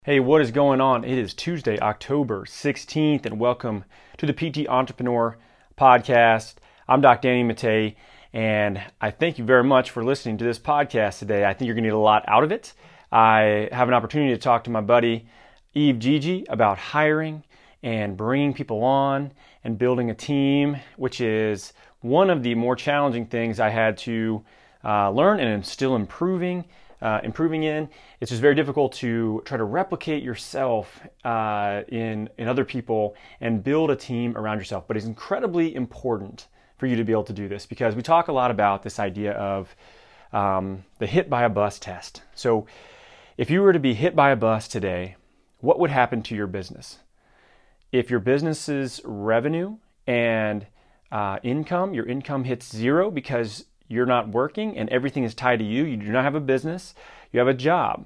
Hey, what is going on? It is Tuesday, October 16th, and welcome to the PT Entrepreneur Podcast. I'm Dr. Danny Mattei, and I thank you very much for listening to this podcast today. I think you're going to get a lot out of it. I have an opportunity to talk to my buddy Yves Gigi about hiring and bringing people on and building a team, which is one of the more challenging things I had to learn and am still improving in. It's just very difficult to try to replicate yourself in other people and build a team around yourself. But it's incredibly important for you to be able to do this because we talk a lot about this idea of the hit by a bus test. So if you were to be hit by a bus today, what would happen to your business? If your business's revenue and your income hits zero because you're not working and everything is tied to you. You do not have a business. You have a job.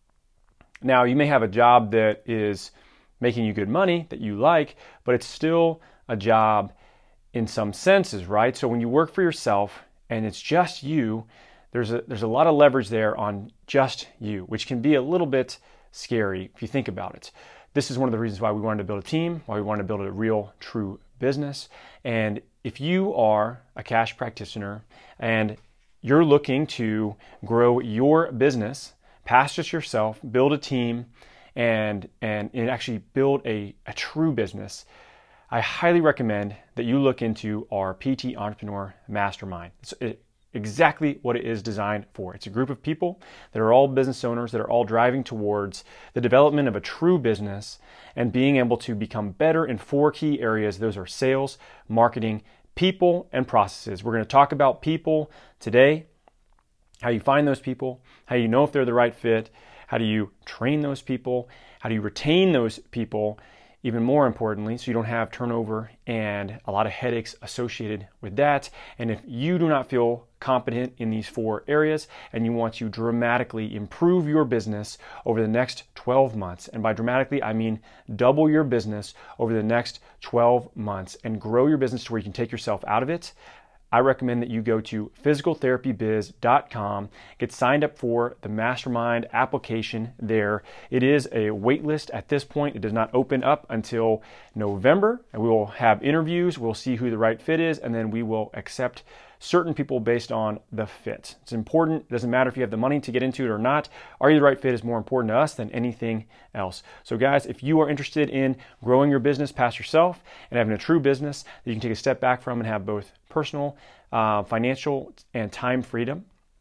Now, you may have a job that is making you good money that you like, but it's still a job in some senses, right? So when you work for yourself and it's just you, there's a lot of leverage there on just you, which can be a little bit scary if you think about it. This is one of the reasons why we wanted to build a team, why we wanted to build a real, true business. And if you are a cash practitioner and you're looking to grow your business past just yourself, build a team, and actually build a true business, I highly recommend that you look into our PT Entrepreneur Mastermind. It's exactly what it is designed for. It's a group of people that are all business owners that are all driving towards the development of a true business and being able to become better in 4 key areas. Those are sales, marketing, people, and processes. We're going to talk about people today, how you find those people, how you know if they're the right fit, how do you train those people, how do you retain those people, even more importantly, so you don't have turnover and a lot of headaches associated with that. And if you do not feel competent in these 4 areas and you want to dramatically improve your business over the next 12 months, and by dramatically, I mean double your business over the next 12 months and grow your business to where you can take yourself out of it, I recommend that you go to physicaltherapybiz.com, get signed up for the mastermind application there. It is a wait list at this point. It does not open up until November, and we will have interviews. We'll see who the right fit is, and then we will accept certain people based on the fit. It's important. It doesn't matter if you have the money to get into it or not. Are you the right fit is more important to us than anything else. So guys, if you are interested in growing your business past yourself and having a true business that you can take a step back from and have both personal, financial, and time freedom,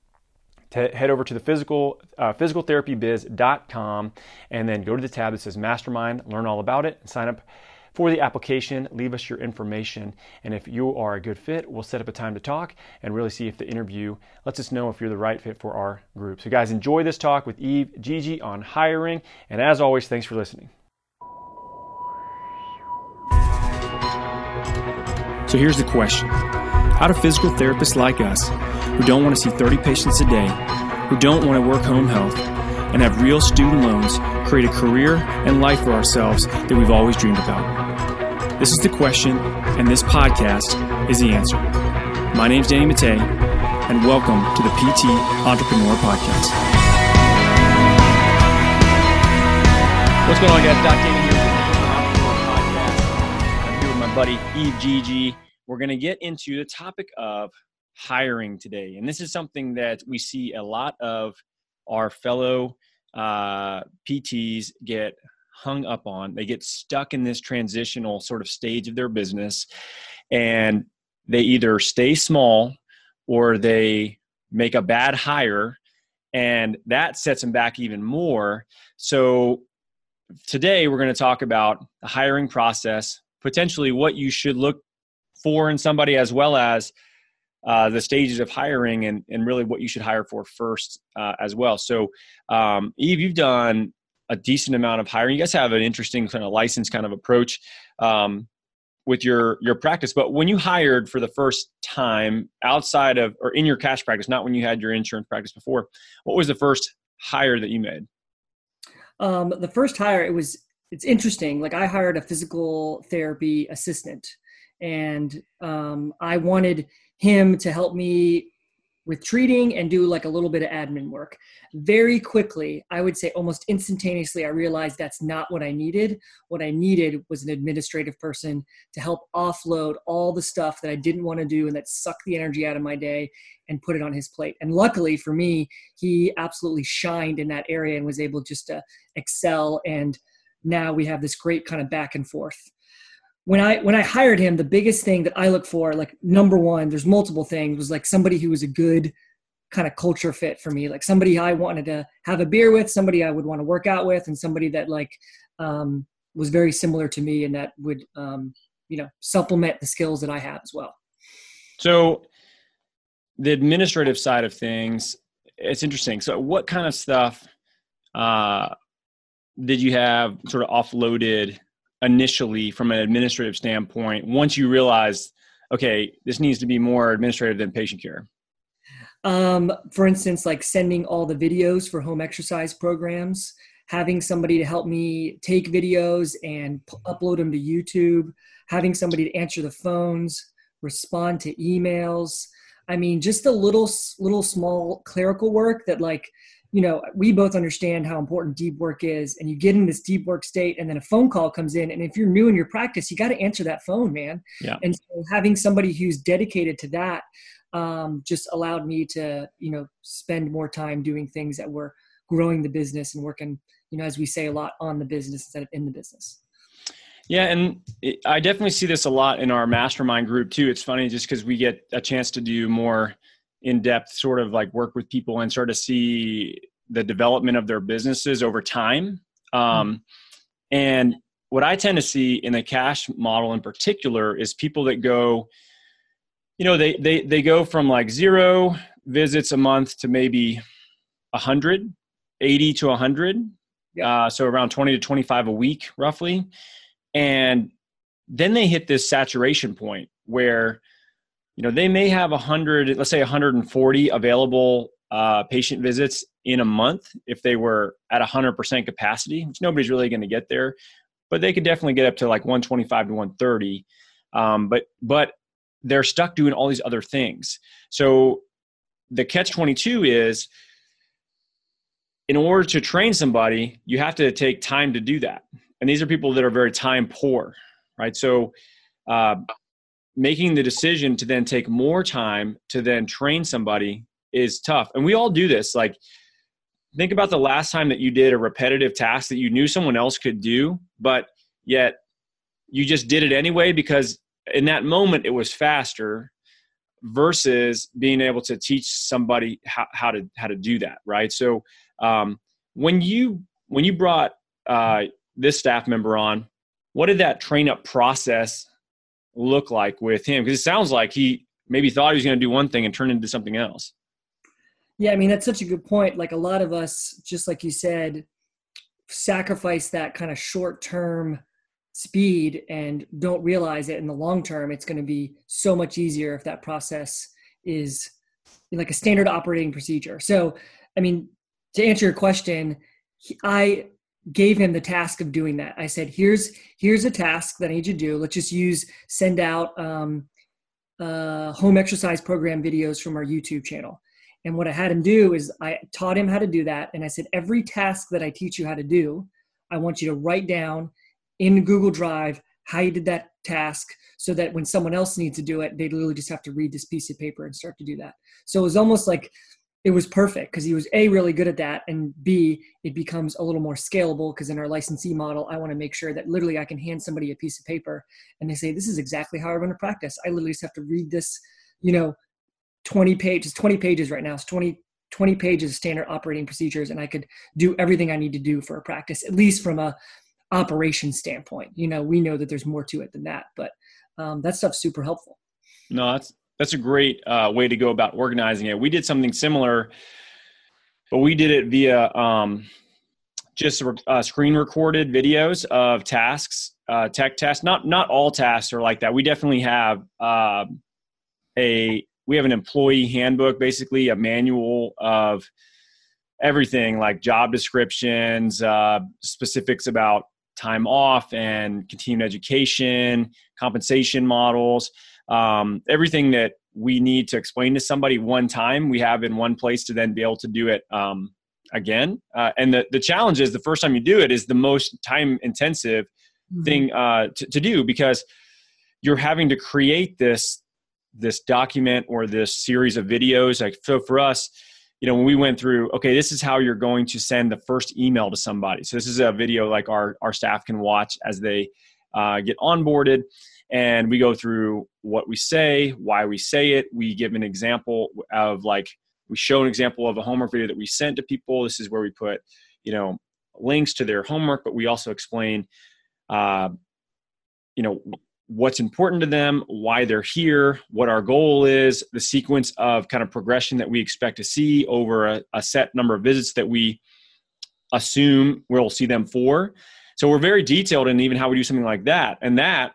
head over to the physicaltherapybiz.com and then go to the tab that says Mastermind, learn all about it, and sign up for the application. Leave us your information, and if you are a good fit, we'll set up a time to talk and really see if the interview lets us know if you're the right fit for our group. So guys, enjoy this talk with Yves Gigi on hiring, and as always, thanks for listening. So here's the question. How do physical therapists like us, who don't want to see 30 patients a day, who don't want to work home health, and have real student loans, create a career and life for ourselves that we've always dreamed about? This is the question, and this podcast is the answer. My name's Danny Mattei, and welcome to the PT Entrepreneur Podcast. What's going on, guys? Dr. Danny here with the PT Entrepreneur Podcast. I'm here with my buddy Yves Gigi. We're going to get into the topic of hiring today, and this is something that we see a lot of our fellow PTs get hung up on. They get stuck in this transitional sort of stage of their business, and they either stay small or they make a bad hire, and that sets them back even more. So today we're going to talk about the hiring process, potentially what you should look for in somebody, as well as the stages of hiring and really what you should hire for first as well. So Yves, you've done a decent amount of hiring. You guys have an interesting kind of license kind of approach with your practice. But when you hired for the first time outside of, or in your cash practice, not when you had your insurance practice before, what was the first hire that you made? The first hire, it's interesting. Like, I hired a physical therapy assistant, and I wanted him to help me with treating and do like a little bit of admin work. Very quickly, I would say almost instantaneously, I realized that's not what I needed. What I needed was an administrative person to help offload all the stuff that I didn't want to do and that sucked the energy out of my day and put it on his plate. And luckily for me, he absolutely shined in that area and was able just to excel. And now we have this great kind of back and forth. When I hired him, the biggest thing that I look for, like number one, there's multiple things, was like somebody who was a good kind of culture fit for me, like somebody I wanted to have a beer with, somebody I would want to work out with, and somebody that like was very similar to me and that would supplement the skills that I have as well. So the administrative side of things, it's interesting. So what kind of stuff did you have sort of offloaded initially from an administrative standpoint once you realized, okay, this needs to be more administrative than patient care? For instance, like sending all the videos for home exercise programs, having somebody to help me take videos and upload them to YouTube, having somebody to answer the phones, respond to emails. I mean, just a little small clerical work that, like, we both understand how important deep work is, and you get in this deep work state and then a phone call comes in. And if you're new in your practice, you got to answer that phone, man. Yeah. And so having somebody who's dedicated to that just allowed me to, spend more time doing things that were growing the business and working, as we say a lot, on the business instead of in the business. Yeah. And I definitely see this a lot in our mastermind group too. It's funny just because we get a chance to do more in-depth sort of like work with people and sort of see the development of their businesses over time. And what I tend to see in the cash model in particular is people that go, they go from like 0 visits a month to maybe 100, 80 to 100. Yeah. So around 20 to 25 a week, roughly. And then they hit this saturation point where, they may have 100, let's say 140 available patient visits in a month if they were at 100% capacity, which nobody's really going to get there, but they could definitely get up to like 125 to 130. But they're stuck doing all these other things. So the catch-22 is, in order to train somebody, you have to take time to do that. And these are people that are very time poor, right? So making the decision to then take more time to then train somebody is tough. And we all do this. Like, think about the last time that you did a repetitive task that you knew someone else could do, but yet you just did it anyway because in that moment it was faster, versus being able to teach somebody how to do that, right? So when you brought this staff member on, what did that train up process look like with him? Because it sounds like he maybe thought he was going to do one thing and turn into something else. Yeah, I mean, that's such a good point. Like, a lot of us, just like you said, sacrifice that kind of short-term speed and don't realize that in the long term, it's going to be so much easier if that process is like a standard operating procedure. So, I mean, to answer your question, I gave him the task of doing that. I said, here's a task that I need you to do. Let's just send out home exercise program videos from our YouTube channel. And what I had him do is I taught him how to do that. And I said, every task that I teach you how to do, I want you to write down in Google Drive how you did that task, so that when someone else needs to do it, they literally just have to read this piece of paper and start to do that. So it was almost like it was perfect because he was A, really good at that, and B, it becomes a little more scalable because in our licensee model, I want to make sure that literally I can hand somebody a piece of paper and they say, this is exactly how I run a practice. I literally just have to read this, 20 pages right now. It's 20 pages of standard operating procedures, and I could do everything I need to do for a practice, at least from a operation standpoint. We know that there's more to it than that, but that stuff's super helpful. No, that's a great way to go about organizing it. We did something similar, but we did it via just screen recorded videos of tasks, tech tasks. Not all tasks are like that. We definitely have we have an employee handbook, basically a manual of everything, like job descriptions, specifics about time off and continuing education, compensation models, everything that we need to explain to somebody one time, we have in one place to then be able to do it again. And the challenge is the first time you do it is the most time intensive thing to do, because you're having to create this document or this series of videos. Like, so for us, when we went through, okay, this is how you're going to send the first email to somebody. So this is a video like our staff can watch as they get onboarded. And we go through what we say, why we say it. We give an example of we show an example of a homework video that we sent to people. This is where we put, links to their homework, but we also explain, what's important to them, why they're here, what our goal is, the sequence of kind of progression that we expect to see over a set number of visits that we assume we'll see them for. So we're very detailed in even how we do something like that. And that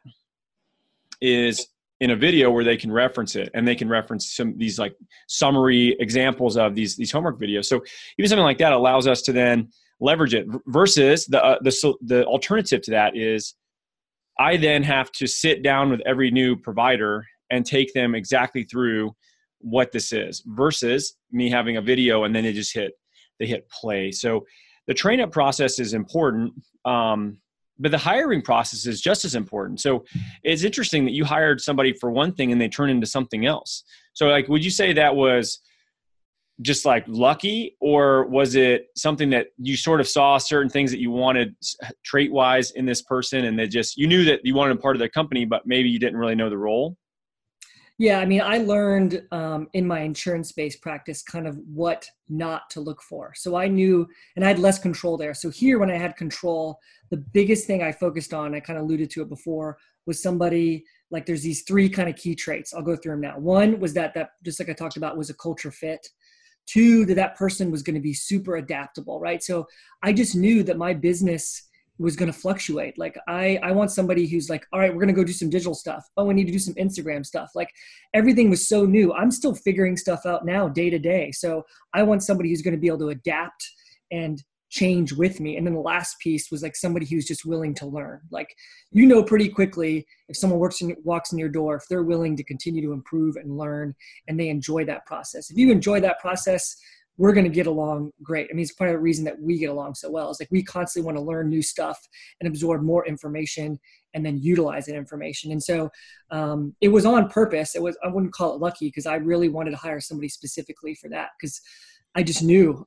is in a video where they can reference it, and they can reference some these like summary examples of these homework videos. So even something like that allows us to then leverage it, versus the alternative to that is I then have to sit down with every new provider and take them exactly through what this is, versus me having a video and then they hit play. So the train up process is important. But the hiring process is just as important. So it's interesting that you hired somebody for one thing and they turn into something else. So would you say that was just lucky, or was it something that you sort of saw certain things that you wanted trait wise in this person, and you knew that you wanted a part of their company, but maybe you didn't really know the role? Yeah, I mean, I learned in my insurance-based practice kind of what not to look for. So I knew, and I had less control there. So here, when I had control, the biggest thing I focused on, I kind of alluded to it before, was somebody there's these three kind of key traits. I'll go through them now. One was that just like I talked about, was a culture fit. Two, that person was going to be super adaptable, right? So I just knew that my business was going to fluctuate. I want somebody who's all right, we're going to go do some digital stuff. Oh, we need to do some Instagram stuff. Everything was so new. I'm still figuring stuff out now day to day. So I want somebody who's going to be able to adapt and change with me. And then the last piece was somebody who's just willing to learn. Pretty quickly, if someone walks in your door, if they're willing to continue to improve and learn, and they enjoy that process. If you enjoy that process, we're going to get along great. I mean, it's part of the reason that we get along so well. Is we constantly want to learn new stuff and absorb more information and then utilize that information. And so it was on purpose. I wouldn't call it lucky, because I really wanted to hire somebody specifically for that, because I just knew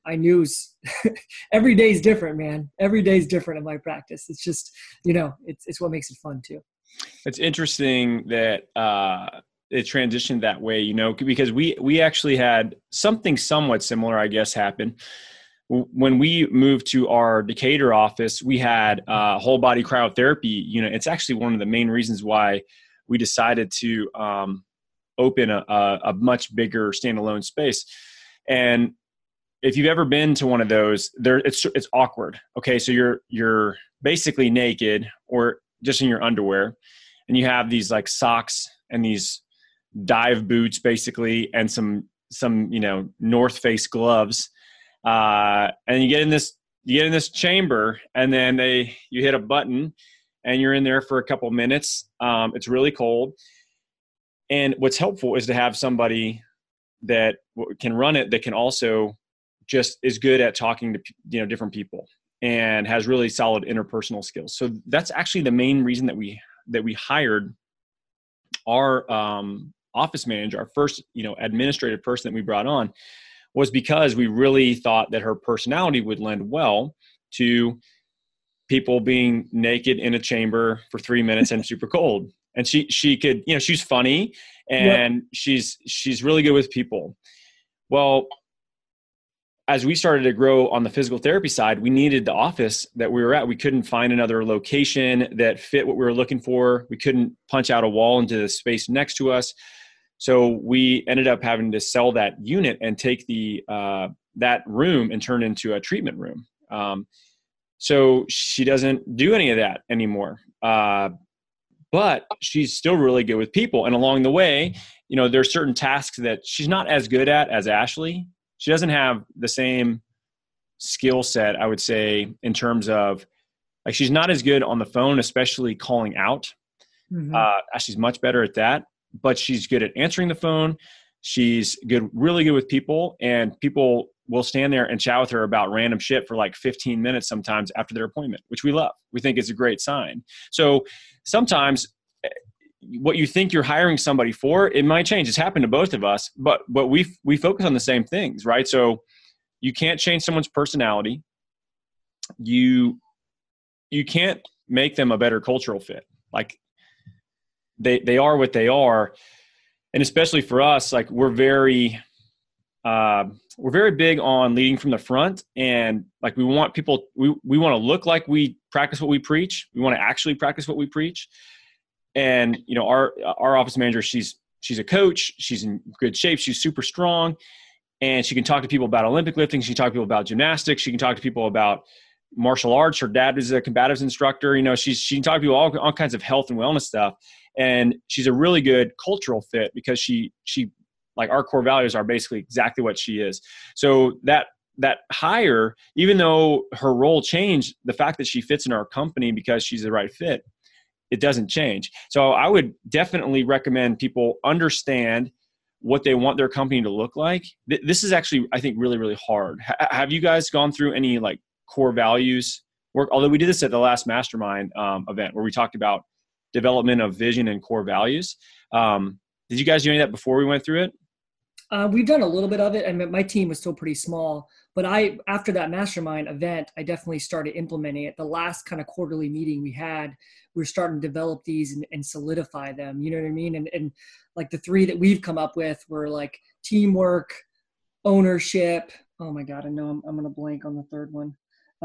every day is different, man. Every day is different in my practice. It's just, it's what makes it fun too. It's interesting that it transitioned that way, because we actually had something somewhat similar, I guess, happen. When we moved to our Decatur office, we had a whole body cryotherapy unit. It's actually one of the main reasons why we decided to open a much bigger standalone space. And if you've ever been to one of those, it's awkward. Okay, so you're basically naked or just in your underwear, and you have these socks and these dive boots basically, and some North Face gloves, and you get in this chamber, and then you hit a button, and you're in there for a couple minutes. It's really cold, and what's helpful is to have somebody that can run it, that can also just is good at talking to different people and has really solid interpersonal skills. So that's actually the main reason that we hired our office manager, our first administrative person that we brought on, was because we really thought that her personality would lend well to people being naked in a chamber for 3 minutes and super cold. And she could, she's funny, and yep, she's really good with people. Well, as we started to grow on the physical therapy side, we needed the office that we were at. We couldn't find another location that fit what we were looking for. We couldn't punch out a wall into the space next to us. So we ended up having to sell that unit and take that room and turn it into a treatment room. So she doesn't do any of that anymore. But she's still really good with people. And along the way, there's certain tasks that she's not as good at as Ashley. She doesn't have the same skill set, I would say, in terms of she's not as good on the phone, especially calling out. Mm-hmm. Ashley's much better at that. but she's good at answering the phone. She's really good with people, and people will stand there and chat with her about random shit for like 15 minutes sometimes after their appointment, which we love. We think is a great sign. So sometimes what you think you're hiring somebody for, it might change. It's happened to both of us, but we focus on the same things, right? So you can't change someone's personality. You can't make them a better cultural fit. Like they are what they are. And especially for us, like we're very big on leading from the front, and like we want people, we want to look like we practice what we preach. We want to actually practice what we preach. And, you know, our office manager, she's a coach. She's in good shape. She's super strong, and she can talk to people about Olympic lifting. She can talk to people about gymnastics. She can talk to people about martial arts. Her dad is a combatives instructor. You know, she can talk to people all kinds of health and wellness stuff. And she's a really good cultural fit because she like our core values are basically exactly what she is. So that hire, even though her role changed, the fact that she fits in our company because she's the right fit, it doesn't change. So I would definitely recommend people understand what they want their company to look like. This is actually, I think, really, really hard. Have you guys gone through any like core values work? Although we did this at the last mastermind event where we talked about development of vision and core values. Did you guys do any of that before we went through it? We've done a little bit of it. I mean, my team was still pretty small, but after that mastermind event, I definitely started implementing it. The last kind of quarterly meeting we had, we were starting to develop these and solidify them. You know what I mean? And like the three that we've come up with were like teamwork, ownership. Oh my God, I know I'm going to blank on the third one.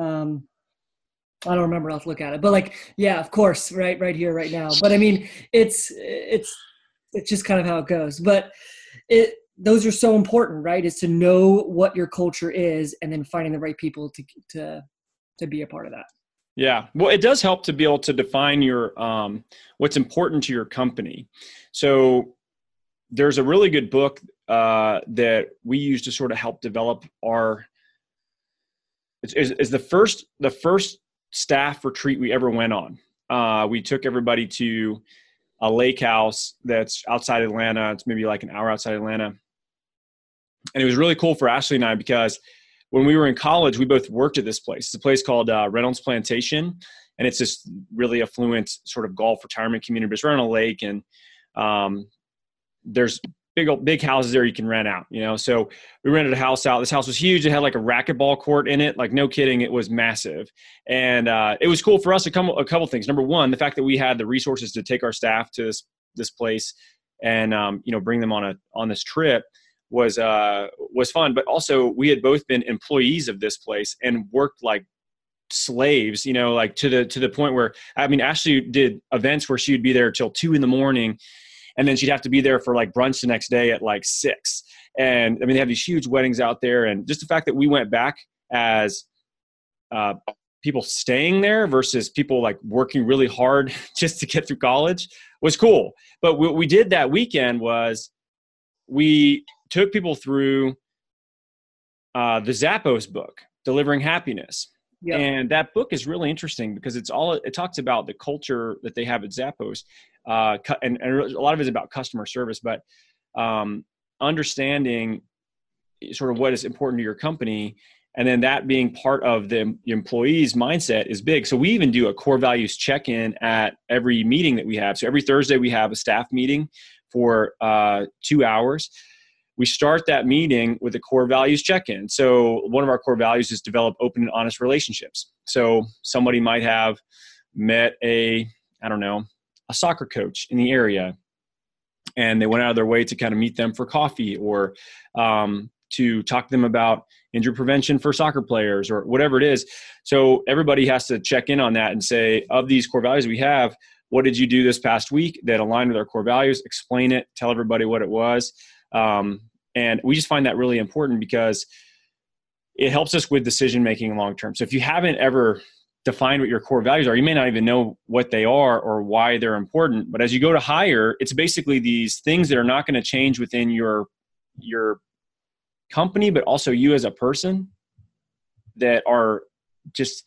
I don't remember. I'll have to look at it, but like, yeah, of course, right here, right now. But I mean, it's just kind of how it goes. But those are so important, right? Is to know what your culture is and then finding the right people to be a part of that. Yeah. Well, it does help to be able to define your, what's important to your company. So there's a really good book that we use to sort of help develop it's the first staff retreat we ever went on. We took everybody to a lake house that's outside Atlanta. It's maybe like an hour outside Atlanta. And it was really cool for Ashley and I because when we were in college, we both worked at this place. It's a place called Reynolds Plantation, and it's this really affluent sort of golf retirement community. But it's right on a lake, and there's big houses there you can rent out. You know, so we rented a house out. This house was huge. It had like a racquetball court in it. Like no kidding, it was massive, and it was cool for us to come a couple things. Number one, the fact that we had the resources to take our staff to this place and bring them on this trip was fun, but also we had both been employees of this place and worked like slaves, like to the point where, I mean, Ashley did events where she would be there till 2 a.m. and then she'd have to be there for like brunch the next day at like 6. And I mean, they have these huge weddings out there. And just the fact that we went back as people staying there versus people like working really hard just to get through college was cool. But what we did that weekend was we took people through the Zappos book, Delivering Happiness. Yep. And that book is really interesting because it talks about the culture that they have at Zappos. And a lot of it is about customer service, but understanding sort of what is important to your company. And then that being part of the employee's mindset is big. So we even do a core values check-in at every meeting that we have. So every Thursday we have a staff meeting for 2 hours. We start that meeting with a core values check-in. So one of our core values is develop open and honest relationships. So somebody might have met a soccer coach in the area, and they went out of their way to kind of meet them for coffee or to talk to them about injury prevention for soccer players or whatever it is. So everybody has to check in on that and say, of these core values we have, what did you do this past week that aligned with our core values? Explain it, tell everybody what it was. And we just find that really important because it helps us with decision-making long-term. So if you haven't ever defined what your core values are, you may not even know what they are or why they're important. But as you go to hire, it's basically these things that are not going to change within your company, but also you as a person, that are just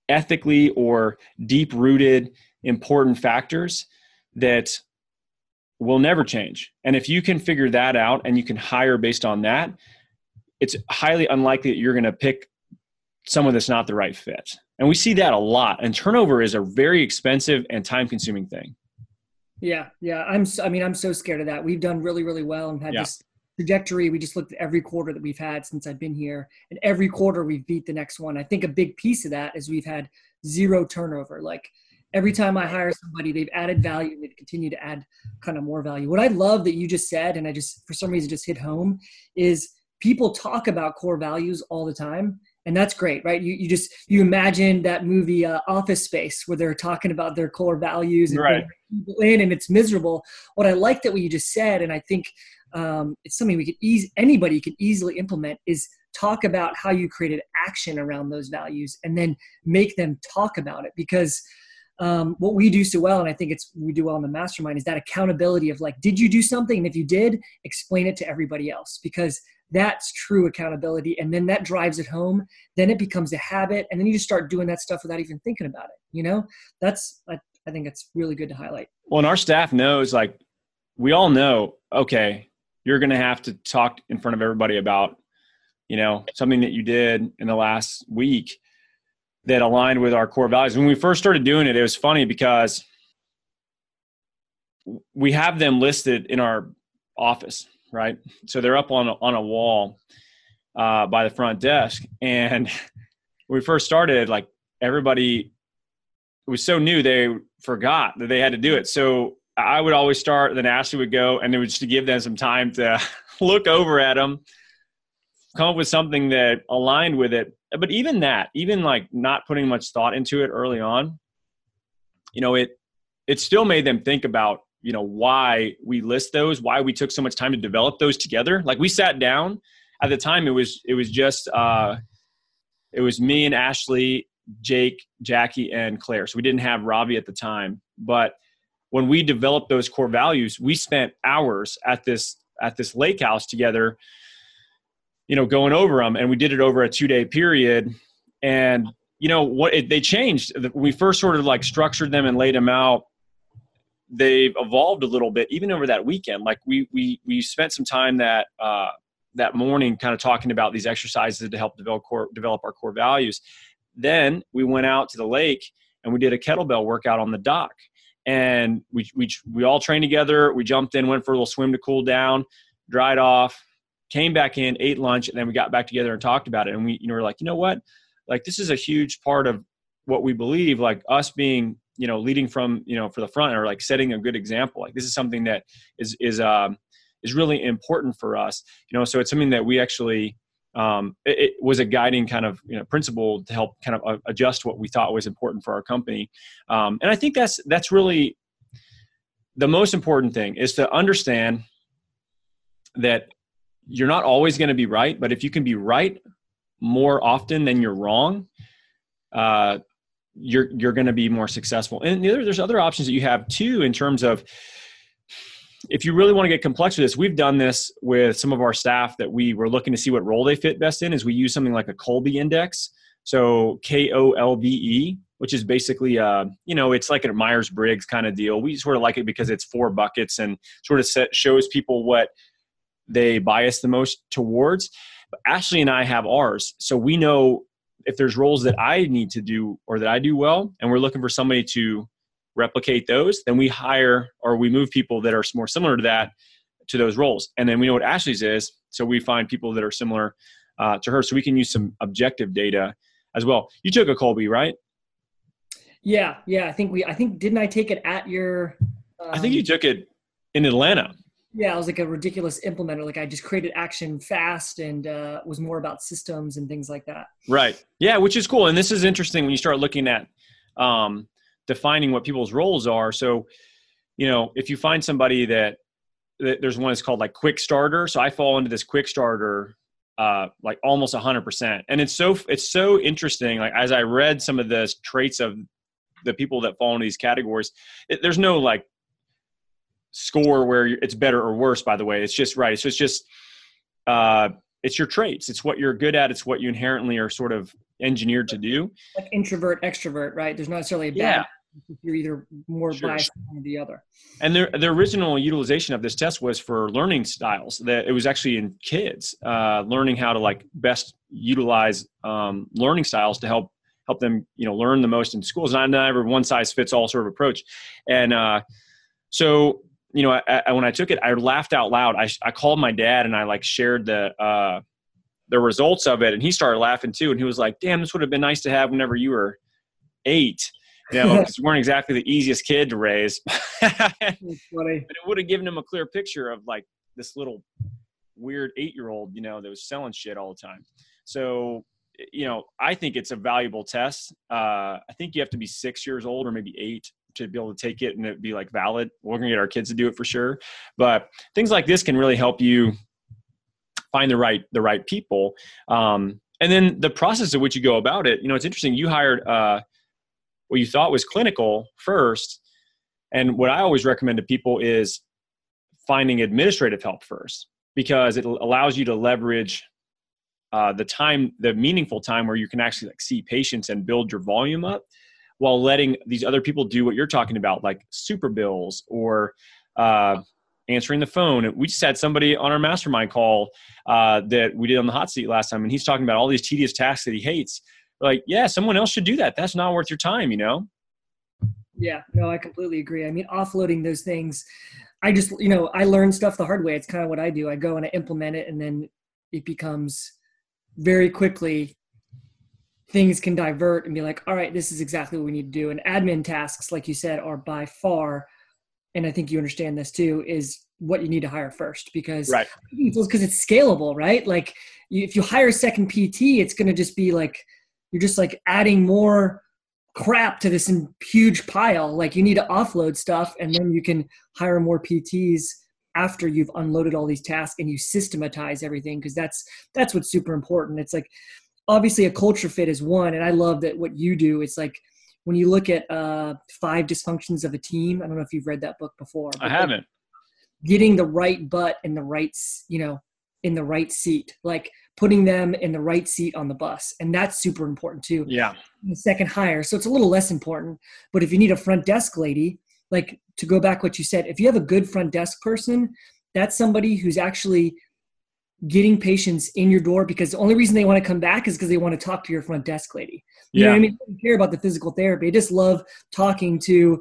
ethically or deep-rooted important factors that will never change. And if you can figure that out and you can hire based on that, it's highly unlikely that you're going to pick someone that's not the right fit. And we see that a lot. And turnover is a very expensive and time-consuming thing. Yeah. I'm so scared of that. We've done really, really well and had this trajectory. We just looked at every quarter that we've had since I've been here, and every quarter we've beat the next one. I think a big piece of that is we've had zero turnover. Like every time I hire somebody, they've added value and they've continued to add kind of more value. What I love that you just said, and I just, for some reason, just hit home, is people talk about core values all the time. And that's great, right? You imagine that movie Office Space where they're talking about their core values and right. people in, and it's miserable. What I like that what you just said, and I think it's something anybody could easily implement, is talk about how you created action around those values and then make them talk about it. Because what we do so well, and I think we do well in the mastermind, is that accountability of like, did you do something? And if you did, explain it to everybody else, because that's true accountability. And then that drives it home. Then it becomes a habit. And then you just start doing that stuff without even thinking about it. You know, I think it's really good to highlight. Well, and our staff knows, like, we all know, okay, you're going to have to talk in front of everybody about, you know, something that you did in the last week that aligned with our core values. When we first started doing it, it was funny because we have them listed in our office, right? So they're up on a wall by the front desk. And when we first started, like, everybody, it was so new, they forgot that they had to do it. So I would always start, then Ashley would go, and it was just to give them some time to look over at them, come up with something that aligned with it. But even like not putting much thought into it early on, you know, it still made them think about, you know, why we list those, why we took so much time to develop those together. Like, we sat down at the time, it was just, it was me and Ashley, Jake, Jackie, and Claire. So we didn't have Ravi at the time, but when we developed those core values, we spent hours at this lake house together, you know, going over them, and we did it over a 2-day period. And, you know, they changed. We first sort of like structured them and laid them out. They've evolved a little bit, even over that weekend. Like we spent some time that morning kind of talking about these exercises to help develop our core values. Then we went out to the lake and we did a kettlebell workout on the dock. And we all trained together. We jumped in, went for a little swim to cool down, dried off, came back in, ate lunch, and then we got back together and talked about it. And we, you know, we're like, you know what? Like, this is a huge part of what we believe, like us being, you know, leading from, you know, for the front, or like setting a good example. Like, this is something that is really important for us, you know. So it's something that we actually, it was a guiding kind of, you know, principle to help kind of adjust what we thought was important for our company. And I think that's really the most important thing, is to understand that you're not always going to be right, but if you can be right more often than you're wrong, you're going to be more successful. And there's other options that you have too, in terms of, if you really want to get complex with this, we've done this with some of our staff that we were looking to see what role they fit best in, is we use something like a Kolbe index. So KOLBE, which is basically, you know, it's like a Myers-Briggs kind of deal. We sort of like it because it's 4 buckets and sort of shows people what they bias the most towards. But Ashley and I have ours. So we know if there's roles that I need to do or that I do well, and we're looking for somebody to replicate those, then we hire or we move people that are more similar to that, to those roles. And then we know what Ashley's is. So we find people that are similar to her, so we can use some objective data as well. You took a Kolbe, right? Yeah. I think didn't I take it at your, I think you took it in Atlanta. Yeah, I was like a ridiculous implementer. Like, I just created action fast and was more about systems and things like that. Right. Yeah, which is cool. And this is interesting when you start looking at defining what people's roles are. So, you know, if you find somebody that there's one that's called like quick starter. So I fall into this quick starter like almost 100%. And it's so interesting. Like, as I read some of the traits of the people that fall into these categories, there's no like score where it's better or worse, by the way. It's just right. So it's just it's your traits. It's what you're good at. It's what you inherently are sort of engineered to do. Like introvert, extrovert, right? There's not necessarily a bad if you're either more Sure. biased to one or the other. And the original utilization of this test was for learning styles. That it was actually in kids learning how to like best utilize learning styles to help them, learn the most in schools. Not ever one size fits all sort of approach. And so, when I took it, I laughed out loud. I called my dad and I like shared the results of it, and he started laughing too. And he was like, "Damn, this would have been nice to have whenever you were 8." Because we weren't exactly the easiest kid to raise. But it would have given him a clear picture of like this little weird 8-year-old, that was selling shit all the time. So, I think it's a valuable test. I think you have to be 6 years old or maybe 8 to be able to take it and it be like valid. We're going to get our kids to do it for sure. But things like this can really help you find the right people. And then the process of which you go about it, it's interesting. You hired, what you thought was clinical first. And what I always recommend to people is finding administrative help first, because it allows you to leverage the meaningful time where you can actually like see patients and build your volume up, while letting these other people do what you're talking about, like super bills or answering the phone. We just had somebody on our mastermind call that we did on the hot seat last time, and he's talking about all these tedious tasks that he hates. We're like, yeah, someone else should do that. That's not worth your time, Yeah, no, I completely agree. I mean, offloading those things, I just, I learn stuff the hard way. It's kind of what I do. I go and I implement it, and then it becomes very quickly, things can divert and be like, all right, this is exactly what we need to do. And admin tasks, like you said, are by far, and I think you understand this too, is what you need to hire first, because right. Because it's scalable, right? Like if you hire a second PT, it's going to just be like, you're just like adding more crap to this huge pile. Like you need to offload stuff, and then you can hire more PTs after you've unloaded all these tasks and you systematize everything. Cause that's what's super important. It's like, obviously a culture fit is one. And I love that what you do, it's like when you look at 5 dysfunctions of a team, I don't know if you've read that book before. I haven't. Getting the right butt in the right, in the right seat, like putting them in the right seat on the bus. And that's super important too. Yeah. The second hire. So it's a little less important, but if you need a front desk lady, like to go back what you said, if you have a good front desk person, that's somebody who's actually getting patients in your door, because the only reason they want to come back is because they want to talk to your front desk lady. You know what I mean? They don't care about the physical therapy. They just love talking to,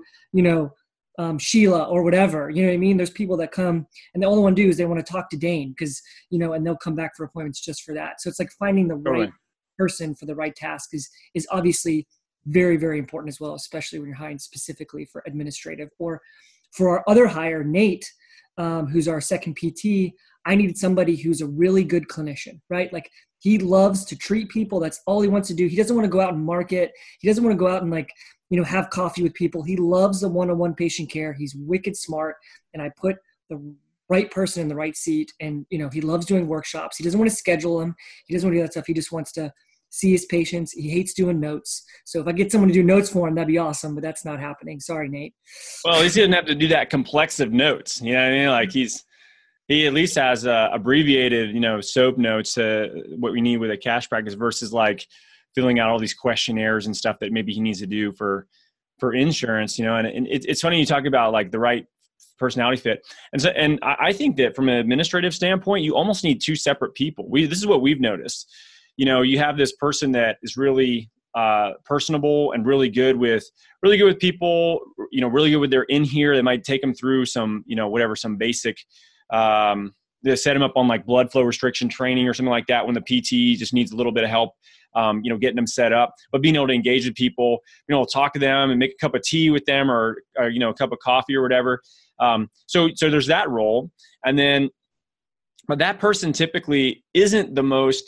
Sheila or whatever. You know what I mean? There's people that come and the only one do is they want to talk to Dane because, and they'll come back for appointments just for that. So it's like finding the right person for the right task is obviously very, very important as well, especially when you're hiring specifically for administrative. Or for our other hire, Nate, who's our second PT, I needed somebody who's a really good clinician, right? Like he loves to treat people. That's all he wants to do. He doesn't want to go out and market. He doesn't want to go out and have coffee with people. He loves the one-on-one patient care. He's wicked smart. And I put the right person in the right seat. And, he loves doing workshops. He doesn't want to schedule them. He doesn't want to do that stuff. He just wants to see his patients. He hates doing notes. So if I get someone to do notes for him, that'd be awesome, but that's not happening. Sorry, Nate. Well, at least he doesn't have to do that complex of notes. You know what I mean? Like he at least has abbreviated, SOAP notes, what we need with a cash practice versus like filling out all these questionnaires and stuff that maybe he needs to do for insurance, and it's funny you talk about like the right personality fit. And I think that from an administrative standpoint, you almost need 2 separate people. This is what we've noticed. You have this person that is really personable and really good with people, really good with their in here. They might take them through some, some basic, they set them up on like blood flow restriction training or something like that when the PT just needs a little bit of help, getting them set up, but being able to engage with people, talk to them and make a cup of tea with them or a cup of coffee or whatever. So there's that role. And then, but that person typically isn't the most,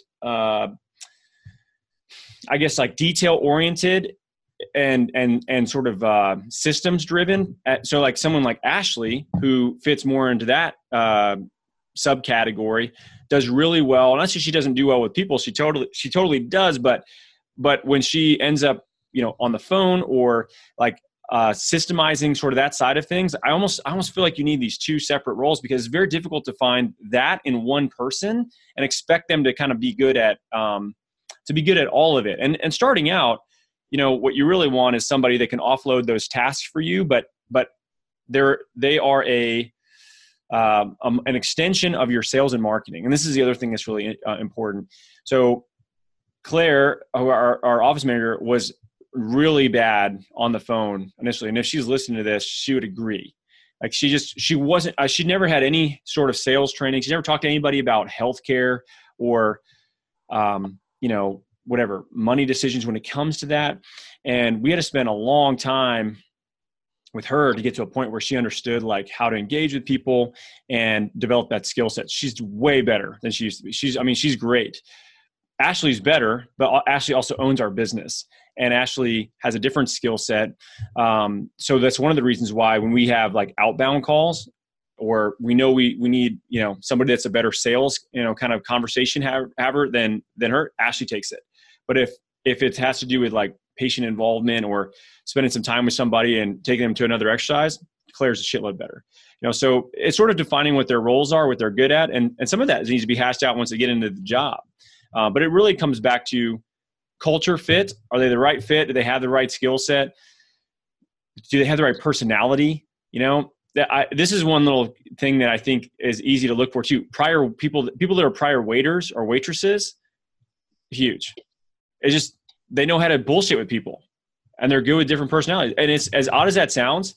I guess like detail oriented and sort of systems driven. So like someone like Ashley, who fits more into that subcategory, does really well. Not that she doesn't do well with people, she totally does. But when she ends up, on the phone or like systemizing sort of that side of things, I almost feel like you need these 2 separate roles, because it's very difficult to find that in one person and expect them to kind of be good at all of it. And starting out, what you really want is somebody that can offload those tasks for you, but they are an extension of your sales and marketing. And this is the other thing that's really important. So Claire, our office manager, was really bad on the phone initially. And if she's listening to this, she would agree. Like she never had any sort of sales training. She never talked to anybody about healthcare or, whatever money decisions when it comes to that. And we had to spend a long time with her to get to a point where she understood like how to engage with people and develop that skill set. She's way better than she used to be. She's great. Ashley's better, but Ashley also owns our business, and Ashley has a different skill set. So that's one of the reasons why when we have like outbound calls, or we know we need, somebody that's a better sales, kind of conversation haver than her, Ashley takes it. But if it has to do with like patient involvement or spending some time with somebody and taking them to another exercise, Claire's a shitload better. So it's sort of defining what their roles are, what they're good at. And some of that needs to be hashed out once they get into the job. But it really comes back to culture fit. Are they the right fit? Do they have the right skill set? Do they have the right personality? This is one little thing that I think is easy to look for too. Prior people that are prior waiters or waitresses, huge. It's just, they know how to bullshit with people, and they're good with different personalities. And it's as odd as that sounds.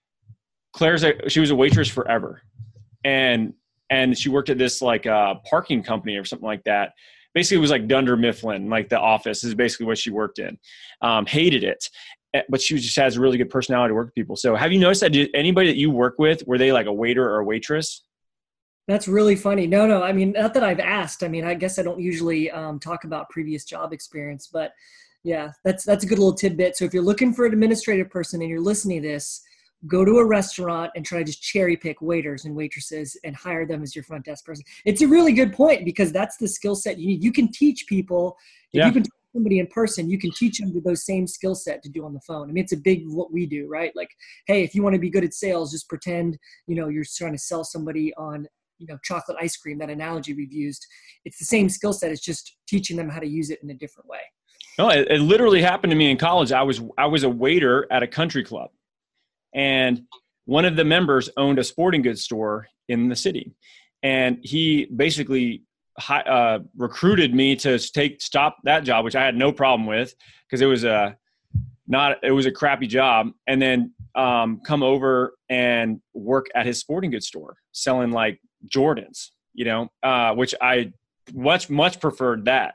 She was a waitress forever. And she worked at this like parking company or something like that. Basically, it was like Dunder Mifflin, like The Office is basically what she worked in. Hated it, but she just has a really good personality to work with people. So have you noticed that anybody that you work with, were they like a waiter or a waitress? That's really funny. No. I mean, not that I've asked. I mean, I guess I don't usually talk about previous job experience, but yeah, that's a good little tidbit. So if you're looking for an administrative person and you're listening to this, go to a restaurant and try to just cherry pick waiters and waitresses and hire them as your front desk person. It's a really good point, because that's the skill set you need. You can teach people. If you can teach somebody in person, you can teach them those same skill set to do on the phone. I mean, it's a big what we do, right? Like, hey, if you want to be good at sales, just pretend, you're trying to sell somebody on, chocolate ice cream, that analogy we've used. It's the same skill set. It's just teaching them how to use it in a different way. No, it literally happened to me in college. I was a waiter at a country club. And one of the members owned a sporting goods store in the city. And he basically recruited me to stop that job, which I had no problem with, because it was a crappy job. And then come over and work at his sporting goods store selling like Jordans, which I much preferred that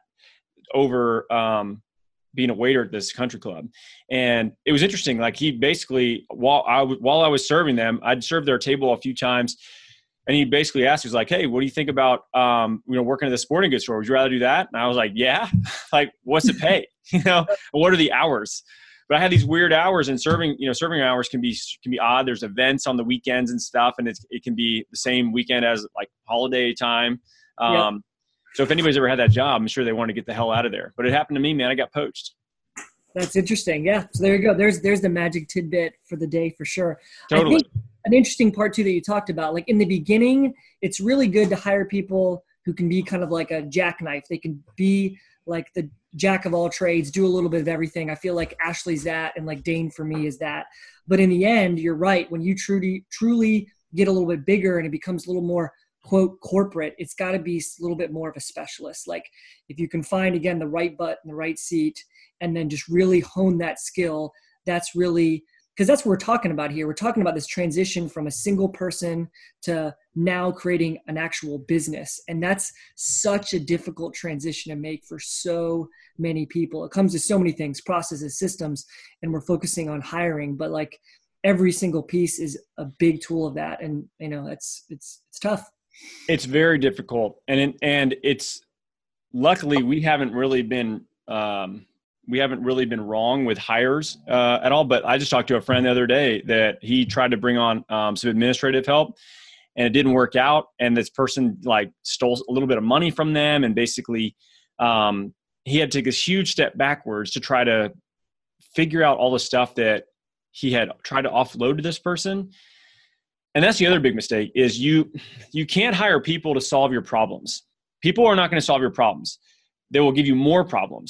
over being a waiter at this country club. And it was interesting. Like, he basically, while I was serving them, I'd served their table a few times, and he basically asked, he was like, "Hey, what do you think about, working at the sporting goods store? Would you rather do that?" And I was like, "Yeah." Like, what's it pay? What are the hours? But I had these weird hours, and serving hours can be odd. There's events on the weekends and stuff. And it can be the same weekend as like holiday time. So if anybody's ever had that job, I'm sure they want to get the hell out of there. But it happened to me, man. I got poached. That's interesting. Yeah. So there you go. There's the magic tidbit for the day for sure. Totally. I think an interesting part too that you talked about, like in the beginning, it's really good to hire people who can be kind of like a jackknife. They can be like the jack of all trades, do a little bit of everything. I feel like Ashley's that, and like Dane for me is that. But in the end, you're right. When you truly get a little bit bigger and it becomes a little more quote corporate, it's got to be a little bit more of a specialist. Like, if you can find, again, the right butt in the right seat, and then just really hone that skill, that's really, because that's what we're talking about here. We're talking about this transition from a single person to now creating an actual business. And that's such a difficult transition to make for so many people. It comes to so many things, processes, systems, and we're focusing on hiring, but like every single piece is a big tool of that. And it's tough. It's very difficult. And it's, luckily we haven't really been wrong with hires at all. But I just talked to a friend the other day that he tried to bring on some administrative help, and it didn't work out. And this person like stole a little bit of money from them. And basically he had to take this huge step backwards to try to figure out all the stuff that he had tried to offload to this person. And that's the other big mistake, is you can't hire people to solve your problems. People are not going to solve your problems. They will give you more problems.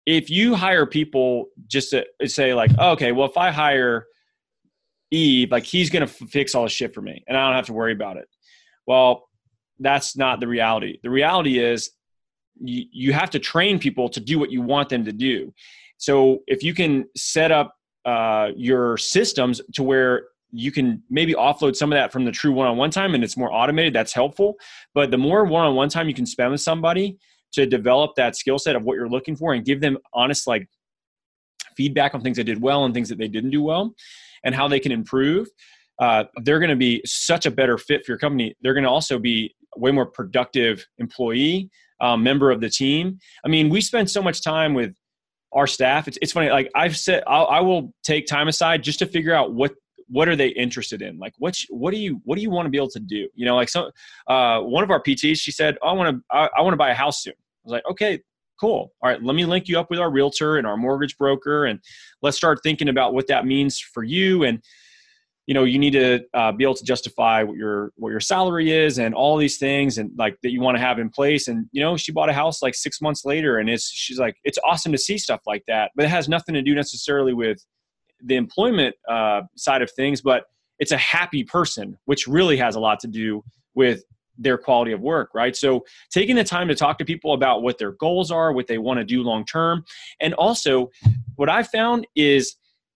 if you hire people just to say like, oh, okay, well, if I hire Eve, like he's going to fix all the shit for me and I don't have to worry about it. Well, that's not the reality. The reality is you have to train people to do what you want them to do. So if you can set up your systems to where you can maybe offload some of that from the true one-on-one time and it's more automated, that's helpful. But the more one-on-one time you can spend with somebody to develop that skill set of what you're looking for and give them honest, like, feedback on things they did well and things that they didn't do well and how they can improve, they're going to be such a better fit for your company. They're going to also be a way more productive employee, member of the team. I mean, we spend so much time with our staff. It's funny. Like I've said, I will take time aside just to figure out what are they interested in? Like, what do you want to be able to do? You know, like one of our PTs, she said, I want to buy a house soon. I was like, okay, cool. All right, let me link you up with our realtor and our mortgage broker, and let's start thinking about what that means for you. And you know, you need to be able to justify what your salary is and all these things, and like that you want to have in place. And you know, she bought a house like 6 months later, and she's like, it's awesome to see stuff like that, but it has nothing to do necessarily with the employment side of things. But it's a happy person, which really has a lot to do with their quality of work, right? So taking the time to talk to people about what their goals are, what they want to do long-term. And also what I found is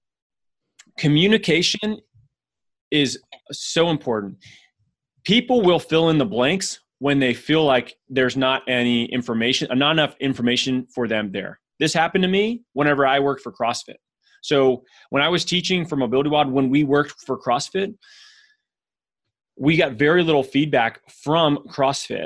communication is so important. People will fill in the blanks when they feel like there's not enough information for them there. This happened to me whenever I worked for CrossFit. So when I was teaching for Mobility WOD, when we worked for CrossFit, we got very little feedback from CrossFit.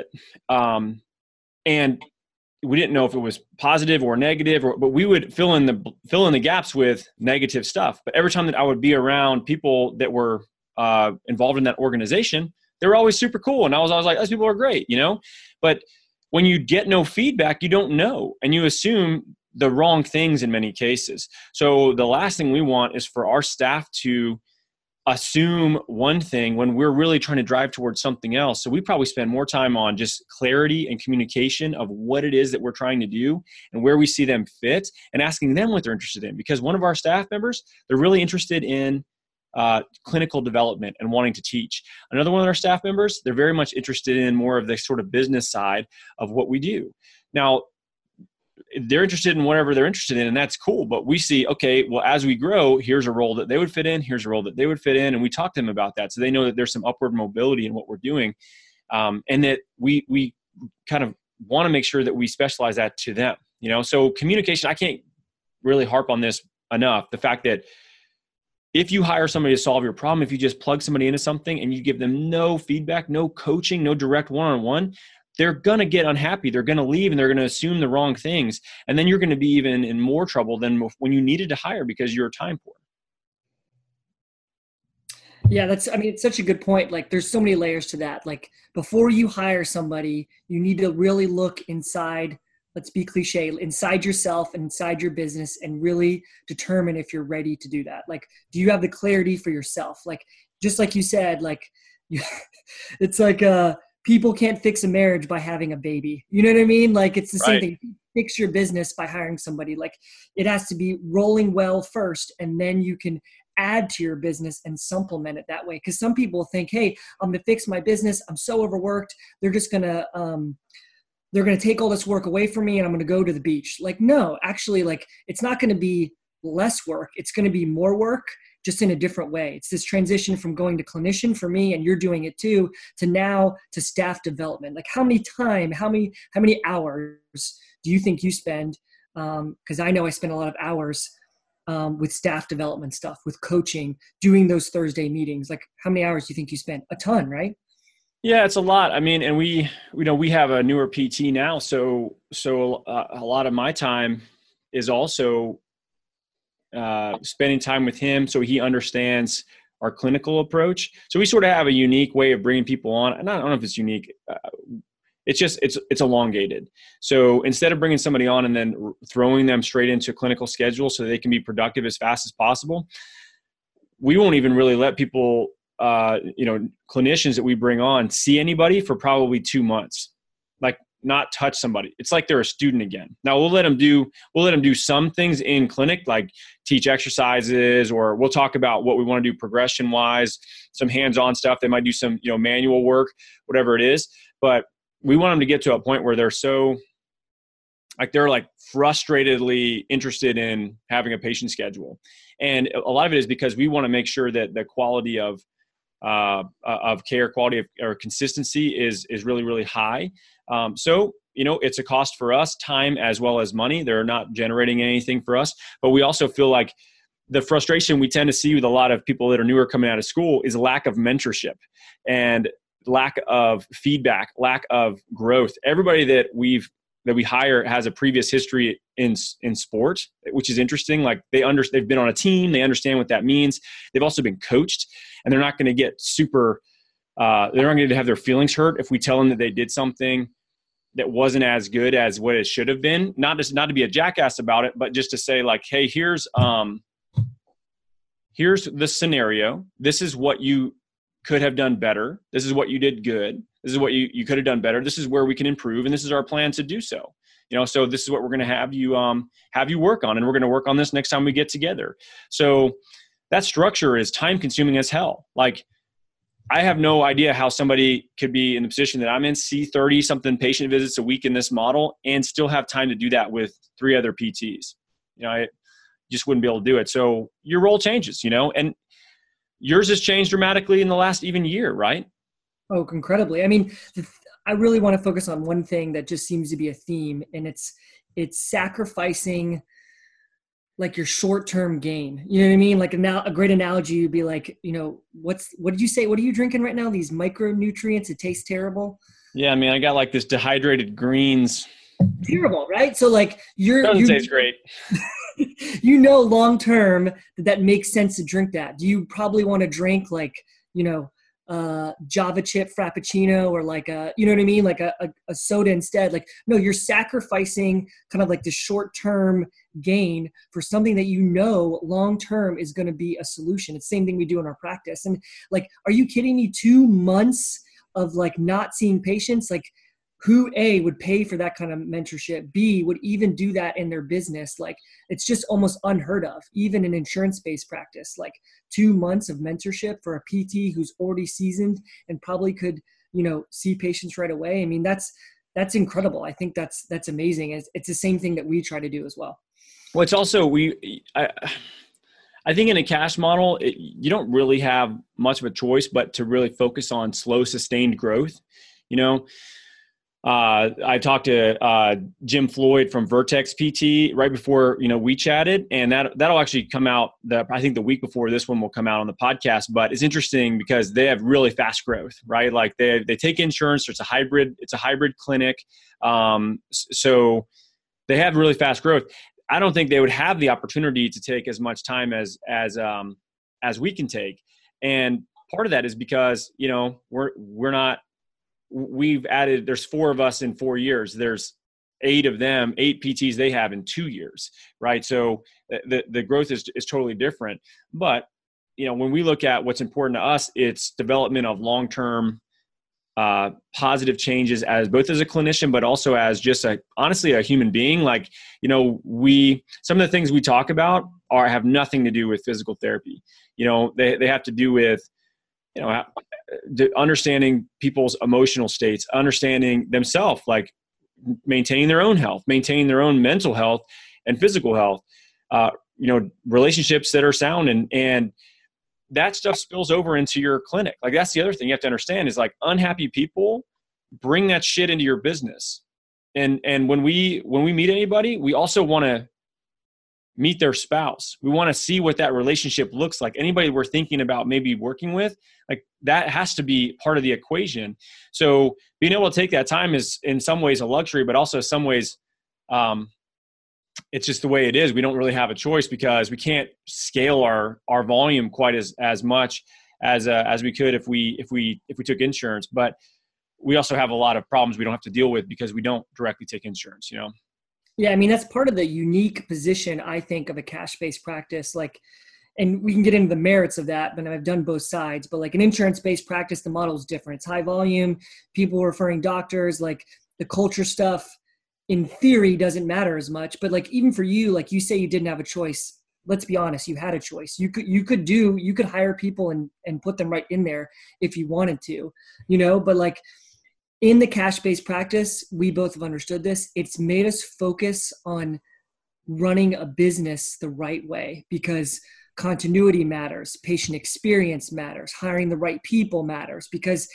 And we didn't know if it was positive or negative, but we would fill in the gaps with negative stuff. But every time that I would be around people that were involved in that organization, they were always super cool. And I was always like, those people are great, you know? But when you get no feedback, you don't know. And you assume the wrong things in many cases. So the last thing we want is for our staff to assume one thing when we're really trying to drive towards something else. So we probably spend more time on just clarity and communication of what it is that we're trying to do and where we see them fit, and asking them what they're interested in. Because one of our staff members, they're really interested in clinical development and wanting to teach. Another one of our staff members, they're very much interested in more of the sort of business side of what we do. Now, they're interested in whatever they're interested in, and that's cool. But we see, okay, well, as we grow, here's a role that they would fit in, here's a role that they would fit in, and we talk to them about that, so they know that there's some upward mobility in what we're doing, and that we kind of want to make sure that we specialize that to them. You know, so communication, I can't really harp on this enough. The fact that if you hire somebody to solve your problem, if you just plug somebody into something and you give them no feedback, no coaching, no direct one-on-one, they're going to get unhappy. They're going to leave and they're going to assume the wrong things. And then you're going to be even in more trouble than when you needed to hire because you're time poor. Yeah, it's such a good point. Like there's so many layers to that. Like before you hire somebody, you need to really look inside, let's be cliche, inside yourself and inside your business and really determine if you're ready to do that. Like, do you have the clarity for yourself? Like, just like you said, like it's like, people can't fix a marriage by having a baby. You know what I mean? Like it's the same thing. Fix your business by hiring somebody. Like it has to be rolling well first, and then you can add to your business and supplement it that way. Because some people think, hey, I'm going to fix my business. I'm so overworked. They're just going to take all this work away from me and I'm going to go to the beach. Like, no, actually, like it's not going to be less work. It's going to be more work, just in a different way. It's this transition from going to clinician for me, and you're doing it too, to now to staff development. Like how many hours do you think you spend? Because I know I spend a lot of hours with staff development stuff, with coaching, doing those Thursday meetings. Like how many hours do you think you spend? A ton, right? Yeah, it's a lot. I mean, and we have a newer PT now. So a lot of my time is also spending time with him so he understands our clinical approach. So we sort of have a unique way of bringing people on. And I don't know if it's unique. It's elongated. So instead of bringing somebody on and then throwing them straight into a clinical schedule so they can be productive as fast as possible, we won't even really let people, clinicians that we bring on see anybody for probably 2 months. Like not touch somebody. It's like they're a student again. Now we'll let them do some things in clinic, like teach exercises, or we'll talk about what we want to do progression wise, some hands-on stuff. They might do some, manual work, whatever it is. But we want them to get to a point where they're frustratedly interested in having a patient schedule. And a lot of it is because we want to make sure that the quality of care, quality of or consistency is really, really high. So it's a cost for us, time as well as money. They're not generating anything for us, but we also feel like the frustration we tend to see with a lot of people that are newer coming out of school is lack of mentorship and lack of feedback, lack of growth. Everybody that we hire has a previous history in sport, which is interesting. Like they've been on a team, they understand what that means. They've also been coached, and they're not going to get they're not going to have their feelings hurt if we tell them that they did something that wasn't as good as what it should have been. Not to be a jackass about it, but just to say like, hey, here's the scenario. This is what you could have done better. This is what you did good. This is what you could have done better. This is where we can improve. And this is our plan to do so. So this is what we're going to have you work on. And we're going to work on this next time we get together. So that structure is time consuming as hell. Like I have no idea how somebody could be in the position that I'm in, see 30 something patient visits a week in this model and still have time to do that with 3 other PTs. I just wouldn't be able to do it. So your role changes, and yours has changed dramatically in the last even year, right? Oh, incredibly. I mean, I really want to focus on one thing that just seems to be a theme, and it's sacrificing like your short-term gain. You know what I mean? Like a great analogy would be like, what did you say? What are you drinking right now? These micronutrients, it tastes terrible. Yeah. I mean, I got like this dehydrated greens. Terrible, right? So like doesn't taste great. Long-term that makes sense to drink that. Do you probably want to drink like, Java chip Frappuccino or like you know what I mean? Like a soda instead. Like, no, you're sacrificing kind of like the short-term gain for something that long-term is going to be a solution. It's the same thing we do in our practice. And like, are you kidding me? 2 months of like not seeing patients, like who A would pay for that kind of mentorship, B would even do that in their business. Like it's just almost unheard of, even in insurance-based practice. Like 2 months of mentorship for a PT who's already seasoned and probably could, see patients right away. I mean, that's incredible. I think that's amazing. It's the same thing that we try to do as well. Well, it's also, I think in a cash model, you don't really have much of a choice, but to really focus on slow, sustained growth. I talked to Jim Floyd from Vertex PT right before we chatted, and that'll actually come out. I think the week before this one will come out on the podcast. But it's interesting because they have really fast growth, right? Like they take insurance. It's a hybrid clinic, so they have really fast growth. I don't think they would have the opportunity to take as much time as we can take, and part of that is because we're not. We've added, there's 4 of us in 4 years. There's 8 PTs they have in 2 years, right? So the growth is totally different. But, when we look at what's important to us, it's development of long-term positive changes as both as a clinician, but also as just honestly a human being. Like, some of the things we talk about have nothing to do with physical therapy. They have to do with, understanding people's emotional states, understanding themselves, like maintaining their own health, maintaining their own mental health and physical health, relationships that are sound, and that stuff spills over into your clinic. Like that's the other thing you have to understand is like unhappy people bring that shit into your business. And when we meet anybody, we also want to meet their spouse. We want to see what that relationship looks like. Anybody we're thinking about maybe working with, like that has to be part of the equation. So being able to take that time is in some ways a luxury, but also some ways it's just the way it is. We don't really have a choice because we can't scale our volume quite as much as we could if we took insurance. But we also have a lot of problems we don't have to deal with because we don't directly take insurance, Yeah, I mean, that's part of the unique position, I think, of a cash-based practice. Like, and we can get into the merits of that, but I've done both sides. But like an insurance-based practice, the model is different. It's high volume, people referring doctors. Like the culture stuff in theory doesn't matter as much. But like, even for you, like you say, you didn't have a choice. Let's be honest, you had a choice. You could hire people and put them right in there if you wanted to, but like in the cash-based practice, we both have understood this. It's made us focus on running a business the right way, because continuity matters, patient experience matters, hiring the right people matters, because,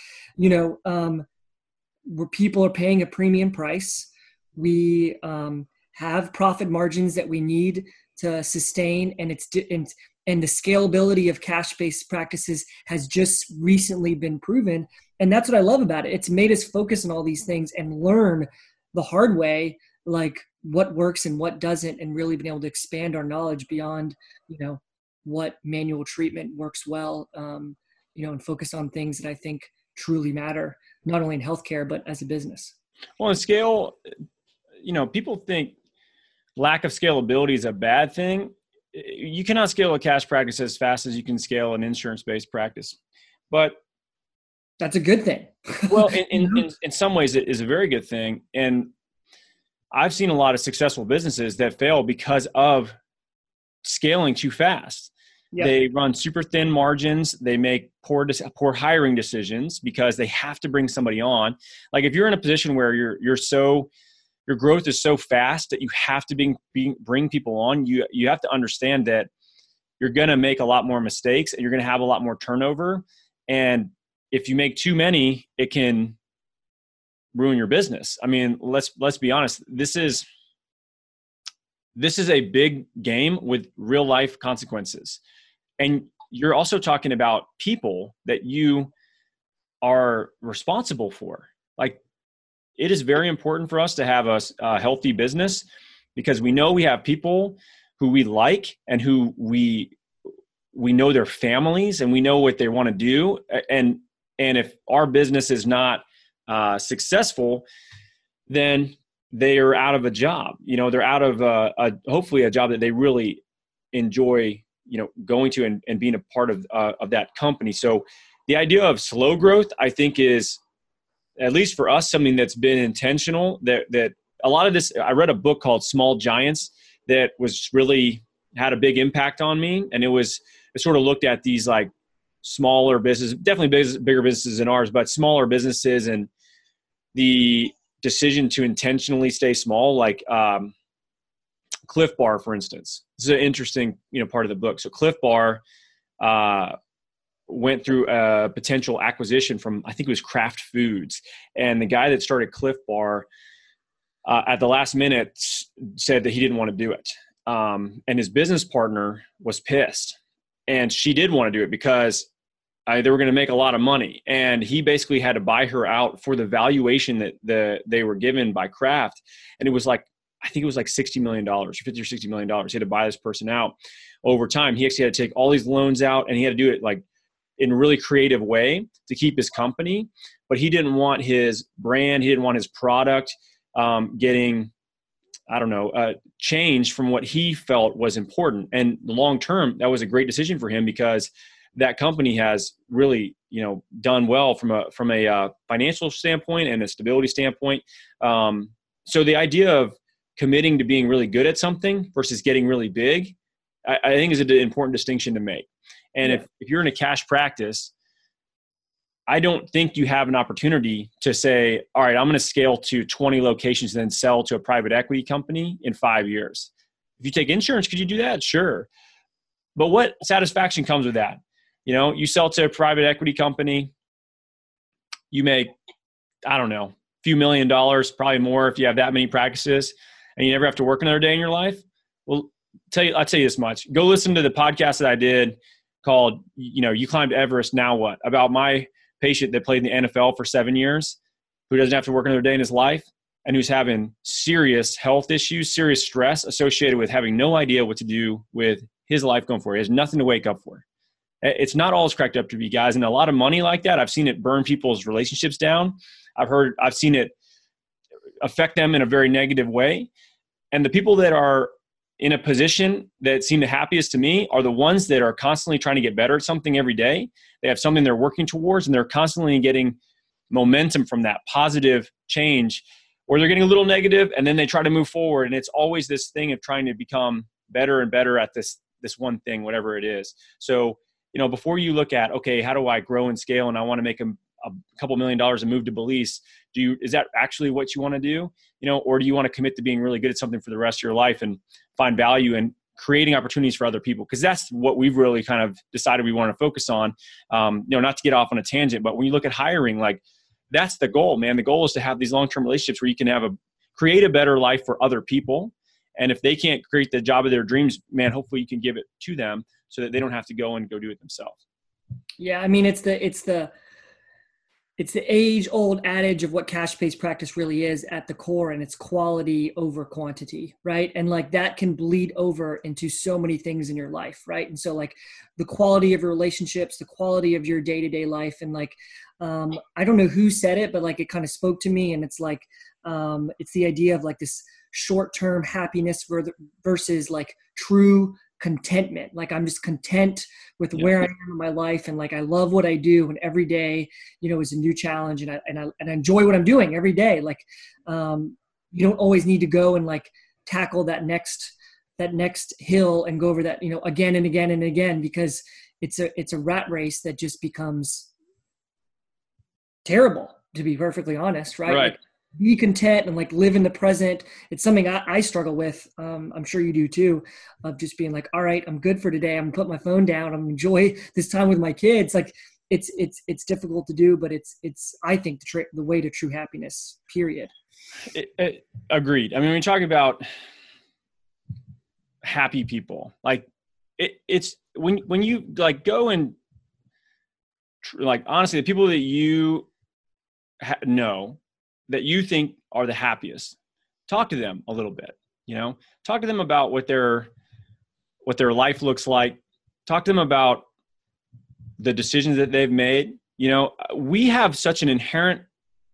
where people are paying a premium price, we have profit margins that we need to sustain, and and the scalability of cash-based practices has just recently been proven. And that's what I love about it. It's made us focus on all these things and learn the hard way, like what works and what doesn't, and really been able to expand our knowledge beyond, what manual treatment works well, and focus on things that I think truly matter, not only in healthcare, but as a business. Well, in scale, people think lack of scalability is a bad thing. You cannot scale a cash practice as fast as you can scale an insurance-based practice, but that's a good thing. Well, in some ways it is a very good thing. And I've seen a lot of successful businesses that fail because of scaling too fast. Yep. They run super thin margins. They make poor hiring decisions because they have to bring somebody on. Like if you're in a position where your growth is so fast that you have to bring people on, you have to understand that you're going to make a lot more mistakes and you're going to have a lot more turnover. And if you make too many, it can ruin your business. I mean, let's be honest. This is a big game with real life consequences. And you're also talking about people that you are responsible for. Like, it is very important for us to have a healthy business, because we know we have people who we like and who we know their families and we know what they want to do. And if our business is not successful, then they are out of a job. They're out of hopefully a job that they really enjoy, going to and being a part of that company. So the idea of slow growth, I think, is, at least for us, something that's been intentional. That a lot of this, I read a book called Small Giants that was really had a big impact on me, and it sort of looked at these like smaller businesses, definitely bigger businesses than ours, but smaller businesses, and the decision to intentionally stay small, like Cliff Bar, for instance. This is an interesting, part of the book. So Cliff Bar went through a potential acquisition from, I think it was Kraft Foods. And the guy that started Cliff Bar at the last minute said that he didn't want to do it. And his business partner was pissed. And she did want to do it because they were going to make a lot of money. And he basically had to buy her out for the valuation that they were given by Kraft. And it was like, I think it was like $60 million, $50 or $60 million. He had to buy this person out over time. He actually had to take all these loans out, and he had to do it like in a really creative way to keep his company. But he didn't want his brand, he didn't want his product getting, changed from what he felt was important. And long term, that was a great decision for him, because that company has really, done well from a financial standpoint and a stability standpoint. So the idea of committing to being really good at something versus getting really big, I think is an important distinction to make. And if you're in a cash practice, I don't think you have an opportunity to say, all right, I'm going to scale to 20 locations and then sell to a private equity company in 5 years. If you take insurance, could you do that? Sure. But what satisfaction comes with that? You sell to a private equity company, you make, a few $1 million, probably more if you have that many practices, and you never have to work another day in your life. Well, I'll tell you this much. Go listen to the podcast that I did called, You Climbed Everest, Now What? About my patient that played in the NFL for 7 years, who doesn't have to work another day in his life, and who's having serious health issues, serious stress associated with having no idea what to do with his life going forward. He has nothing to wake up for. It's not all it's cracked up to be, guys. And a lot of money like that, I've seen it burn people's relationships down. I've seen it affect them in a very negative way. And the people that are in a position that seem the happiest to me are the ones that are constantly trying to get better at something every day. They have something they're working towards, and they're constantly getting momentum from that positive change, or they're getting a little negative and then they try to move forward. And it's always this thing of trying to become better and better at this one thing, whatever it is. So, before you look at, okay, how do I grow and scale and I want to make a couple $1 million and move to Belize, is that actually what you want to do? Or do you want to commit to being really good at something for the rest of your life and find value in creating opportunities for other people? Because that's what we've really kind of decided we want to focus on. Not to get off on a tangent, but when you look at hiring, like, that's the goal, man. The goal is to have these long-term relationships where you can create a better life for other people. And if they can't create the job of their dreams, man, hopefully you can give it to them so that they don't have to go do it themselves. Yeah. I mean, it's the age-old adage of what cash-based practice really is at the core, and it's quality over quantity, right? And like that can bleed over into so many things in your life, right? And so like the quality of your relationships, the quality of your day-to-day life, and like I don't know who said it, but like it kind of spoke to me, and it's like it's the idea of like this short-term happiness versus like true contentment. Like I'm just content with where I am in my life, and like I love what I do, and every day is a new challenge, and I enjoy what I'm doing every day. Like you don't always need to go and like tackle that next hill and go over that again and again and again, because it's a rat race that just becomes terrible, to be perfectly honest, right? Like, be content and like live in the present. It's something I struggle with. I'm sure you do too, of just being like, all right, I'm good for today. I'm gonna put my phone down. I'm gonna enjoy this time with my kids. Like it's difficult to do, but it's I think the way to true happiness, period. Agreed. I mean, when you talk about happy people, like it's when you like go and like, honestly, the people that you know that you think are the happiest, talk to them a little bit, talk to them about what their life looks like. Talk to them about the decisions that they've made. We have such an inherent,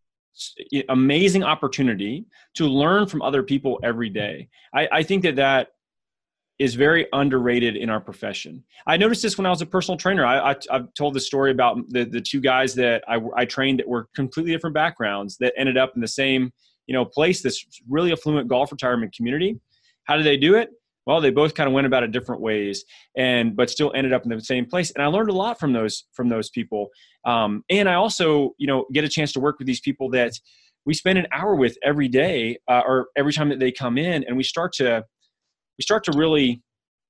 amazing opportunity to learn from other people every day. I think that is very underrated in our profession. I noticed this when I was a personal trainer. I've told the story about the two guys that I trained that were completely different backgrounds that ended up in the same, place, this really affluent golf retirement community. How did they do it? Well, they both kind of went about it different ways, but still ended up in the same place. And I learned a lot from those people. And I also, get a chance to work with these people that we spend an hour with every day, or every time that they come in, and we start to really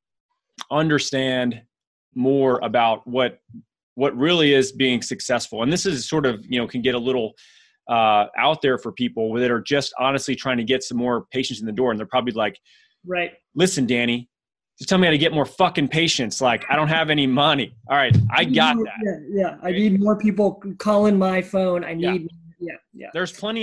understand more about what really is being successful. And this is sort of, can get a little out there for people that are just honestly trying to get some more patients in the door. And they're probably like, right, listen, Danny, just tell me how to get more fucking patients. Like, I don't have any money. All right, I got that. Yeah. I need more people calling my phone. I need, yeah. There's plenty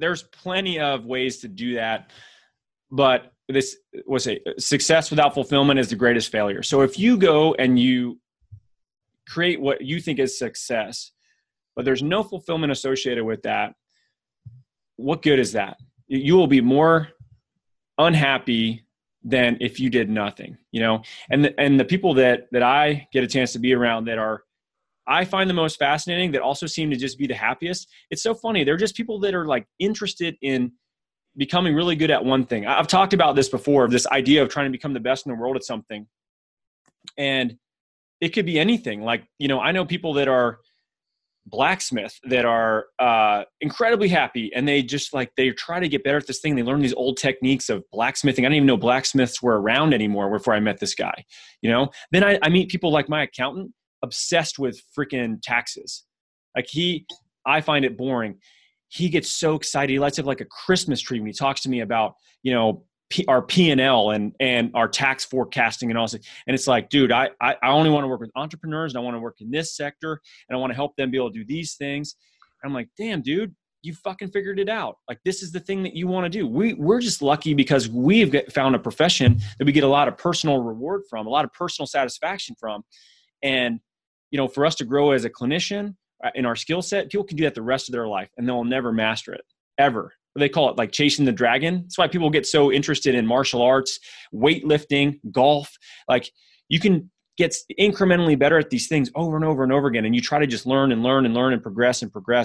of ways to do that. But this was success without fulfillment is the greatest failure. So if you go and you create what you think is success, but there's no fulfillment associated with that, what good is that? You will be more unhappy than if you did nothing, and the people that I get a chance to be around that I find the most fascinating, that also seem to just be the happiest. It's so funny. They're just people that are like interested in becoming really good at one thing. I've talked about this before, this idea of trying to become the best in the world at something. And it could be anything. Like, I know people that are blacksmith that are incredibly happy, and they try to get better at this thing. They learn these old techniques of blacksmithing. I didn't even know blacksmiths were around anymore before I met this guy. Then I meet people like my accountant, obsessed with freaking taxes. Like I find it boring. He gets so excited. He lights up like a Christmas tree when he talks to me about, our P&L and our tax forecasting and all this. And it's like, dude, I only want to work with entrepreneurs, and I want to work in this sector, and I want to help them be able to do these things. And I'm like, damn, dude, you fucking figured it out. Like, this is the thing that you want to do. We're just lucky because we've found a profession that we get a lot of personal reward from, a lot of personal satisfaction from. And, for us to grow as a clinician in our skill set, people can do that the rest of their life, and they'll never master it, ever. They call it like chasing the dragon. That's why people get so interested in martial arts, weightlifting, golf. Like, you can gets incrementally better at these things over and over and over again. And you try to just learn and learn and learn and progress,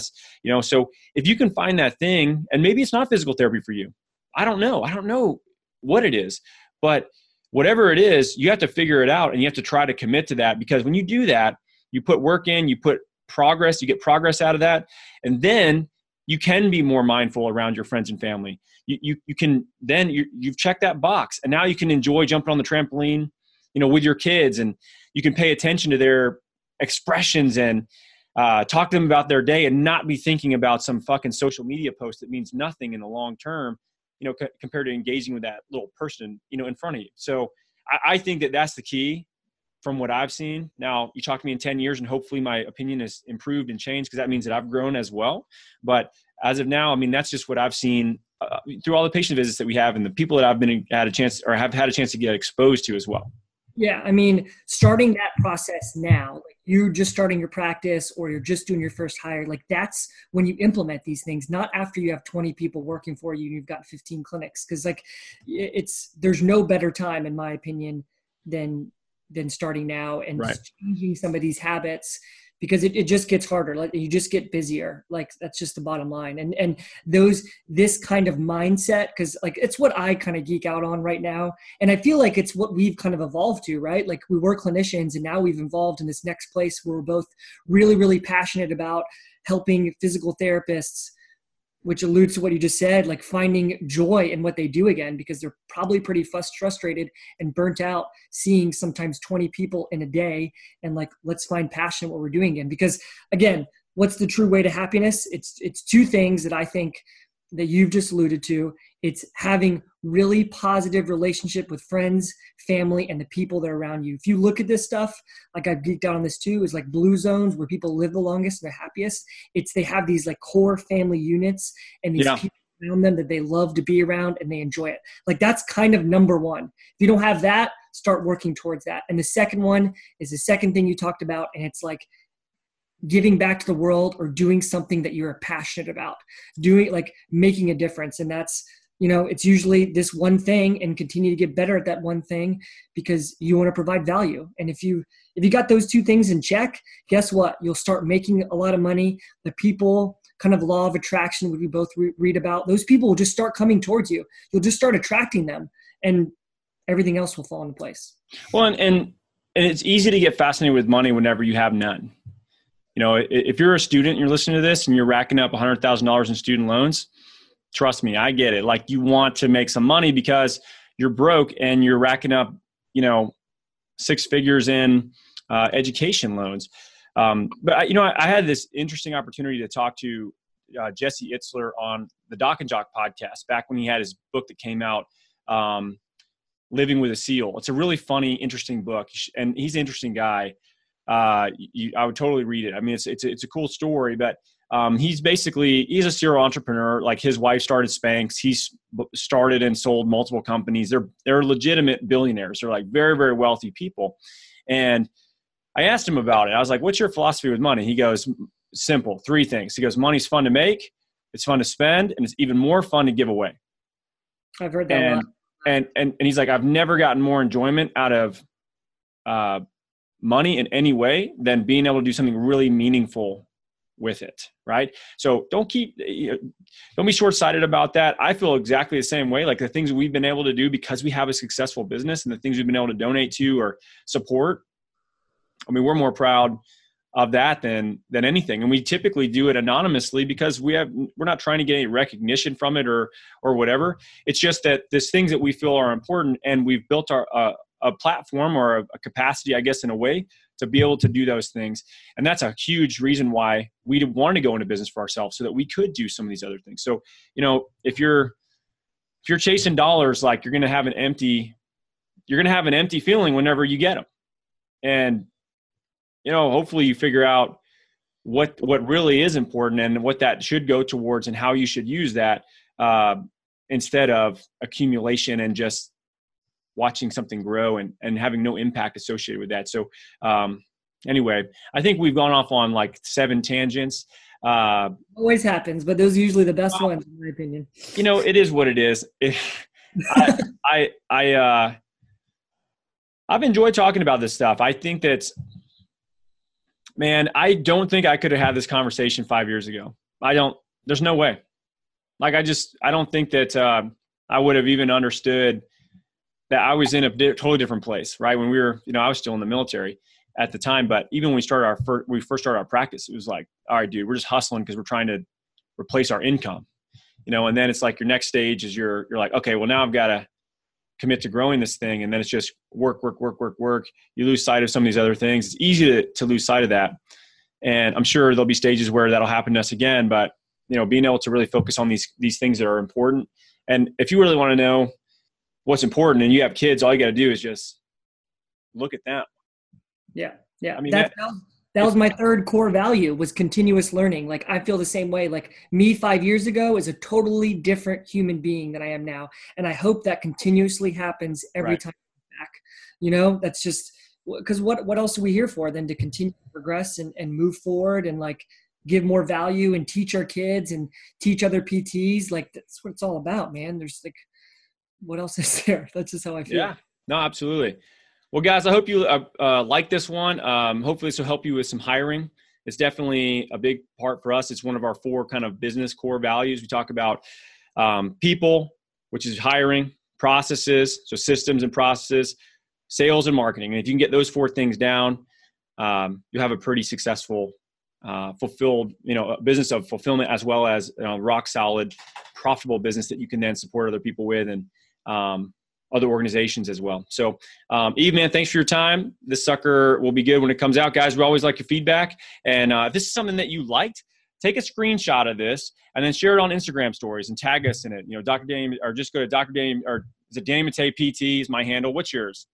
so if you can find that thing, and maybe it's not physical therapy for you, I don't know what it is, but whatever it is, you have to figure it out and you have to try to commit to that, because when you do that, you put work in, you put progress, you get progress out of that. And then you can be more mindful around your friends and family. You can, then you've checked that box, and now you can enjoy jumping on the trampoline, with your kids, and you can pay attention to their expressions and talk to them about their day, and not be thinking about some fucking social media post that means nothing in the long term, compared to engaging with that little person, in front of you. So I think that that's the key from what I've seen. Now, you talk to me in 10 years and hopefully my opinion has improved and changed, because that means that I've grown as well. But as of now, that's just what I've seen through all the patient visits that we have and the people that I've have had a chance to get exposed to as well. Yeah. Starting that process now, like you just starting your practice or you're just doing your first hire, like that's when you implement these things, not after you have 20 people working for you and you've got 15 clinics. Cause there's no better time, in my opinion, than starting now and right. Just changing some of these habits, because it just gets harder. Like you just get busier. Like that's just the bottom line. And this kind of mindset, cause like it's what I kind of geek out on right now. And I feel like it's what we've kind of evolved to, right? Like we were clinicians and now we've evolved in this next place where we're both really, really passionate about helping physical therapists, which alludes to what you just said, like finding joy in what they do again, because they're probably pretty frustrated and burnt out seeing sometimes 20 people in a day. And like, let's find passion in what we're doing again. Because again, what's the true way to happiness? It's two things that I think that you've just alluded to. It's having really positive relationship with friends, family, and the people that are around you. If you look at this stuff, like I've geeked out on this too, is like blue zones where people live the longest and they're happiest. They have these like core family units and these people around them that they love to be around and they enjoy it. Like that's kind of number one. If you don't have that, start working towards that. And the second one is the second thing you talked about. And it's like giving back to the world or doing something that you're passionate about, doing like making a difference. And that's, it's usually this one thing, and continue to get better at that one thing because you want to provide value. And if you got those two things in check, guess what? You'll start making a lot of money. The people, kind of law of attraction, which we both read about, those people will just start coming towards you. You'll just start attracting them, and everything else will fall into place. Well, and it's easy to get fascinated with money whenever you have none. If you're a student and you're listening to this and you're racking up $100,000 in student loans, trust me, I get it. Like you want to make some money because you're broke and you're racking up, 6 figures in education loans. But I had this interesting opportunity to talk to Jesse Itzler on the Doc and Jock podcast back when he had his book that came out, Living with a SEAL. It's a really funny, interesting book, and he's an interesting guy. I would totally read it. It's a cool story, but he's a serial entrepreneur. Like his wife started Spanx. He's started and sold multiple companies. They're legitimate billionaires. They're like very, very wealthy people. And I asked him about it. I was like, what's your philosophy with money? He goes, simple, 3 things. He goes, money's fun to make, it's fun to spend, and it's even more fun to give away. I've heard that a lot. And he's like, I've never gotten more enjoyment out of money in any way than being able to do something really meaningful with it. Right. So don't be short-sighted about that. I feel exactly the same way. Like the things we've been able to do because we have a successful business and the things we've been able to donate to or support. We're more proud of that than anything. And we typically do it anonymously because we're not trying to get any recognition from it or whatever. It's just that there's things that we feel are important, and we've built a platform or a capacity, I guess, in a way to be able to do those things. And that's a huge reason why we wanted to go into business for ourselves, so that we could do some of these other things. So, if you're chasing dollars, like you're going to have an empty feeling whenever you get them. And, hopefully you figure out what really is important and what that should go towards and how you should use that instead of accumulation and just watching something grow and having no impact associated with that. So anyway, I think we've gone off on like 7 tangents. Always happens, but those are usually the best ones, in my opinion. It is what it is. I've enjoyed talking about this stuff. I think that, man, I don't think I could have had this conversation 5 years ago. There's no way. Like, I don't think that I would have even understood that I was in a totally different place, right? When we were, I was still in the military at the time, but even when we first started our practice, it was like, all right, dude, we're just hustling because we're trying to replace our income, and then it's like your next stage is you're like, okay, well, now I've got to commit to growing this thing. And then it's just work. You lose sight of some of these other things. It's easy to lose sight of that. And I'm sure there'll be stages where that'll happen to us again, but being able to really focus on these things that are important. And if you really want to know what's important and you have kids, all you got to do is just look at them. Yeah. I mean, that was my third core value, was continuous learning. Like, I feel the same way. Like, me 5 years ago is a totally different human being than I am now. And I hope that continuously happens every time I'm back. That's just because what else are we here for than to continue to progress and move forward and like give more value and teach our kids and teach other PTs. Like, that's what it's all about, man. There's like, what else is there? That's just how I feel. Yeah, no, absolutely. Well, guys, I hope you like this one. Hopefully this will help you with some hiring. It's definitely a big part for us. It's one of our 4 kind of business core values. We talk about people, which is hiring, processes, so systems and processes, sales and marketing. And if you can get those 4 things down, you'll have a pretty successful, fulfilled, a business of fulfillment, as well as rock solid, profitable business that you can then support other people with and other organizations as well. So, Eve, man, thanks for your time. This sucker will be good when it comes out, guys. We always like your feedback. And if this is something that you liked, take a screenshot of this and then share it on Instagram stories and tag us in it. Dr. Danny, or just go to Dr. Danny, or is it Danny Mattei PT is my handle. What's yours?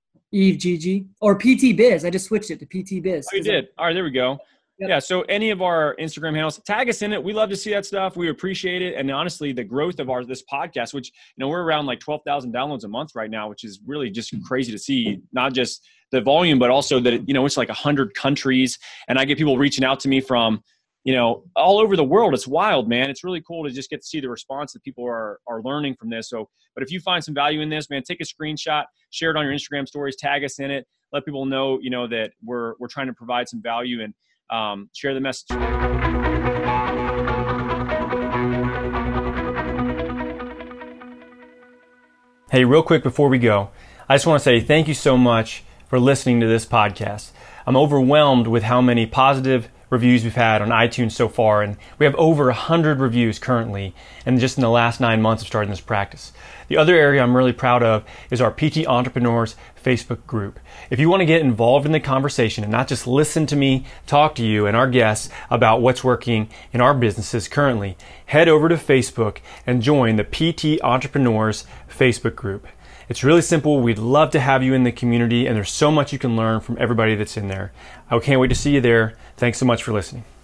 Eve GG or PT Biz. I just switched it to PT Biz. Oh, you did? All right, there we go. Yep. Yeah, so any of our Instagram handles, tag us in it. We love to see that stuff. We appreciate it. And honestly, the growth of this podcast, which, we're around like 12,000 downloads a month right now, which is really just crazy to see, not just the volume, but also that, it's like 100 countries. And I get people reaching out to me from, all over the world. It's wild, man. It's really cool to just get to see the response that people are learning from this. So, but if you find some value in this, man, take a screenshot, share it on your Instagram stories, tag us in it, let people know, that we're trying to provide some value and, share the message. Hey, real quick before we go, I just want to say thank you so much for listening to this podcast. I'm overwhelmed with how many positive reviews we've had on iTunes so far, and we have over 100 reviews currently, and just in the last 9 months of starting this practice. The other area I'm really proud of is our PT Entrepreneurs Facebook group. If you want to get involved in the conversation and not just listen to me talk to you and our guests about what's working in our businesses currently, head over to Facebook and join the PT Entrepreneurs Facebook group. It's really simple. We'd love to have you in the community, and there's so much you can learn from everybody that's in there. I can't wait to see you there. Thanks so much for listening.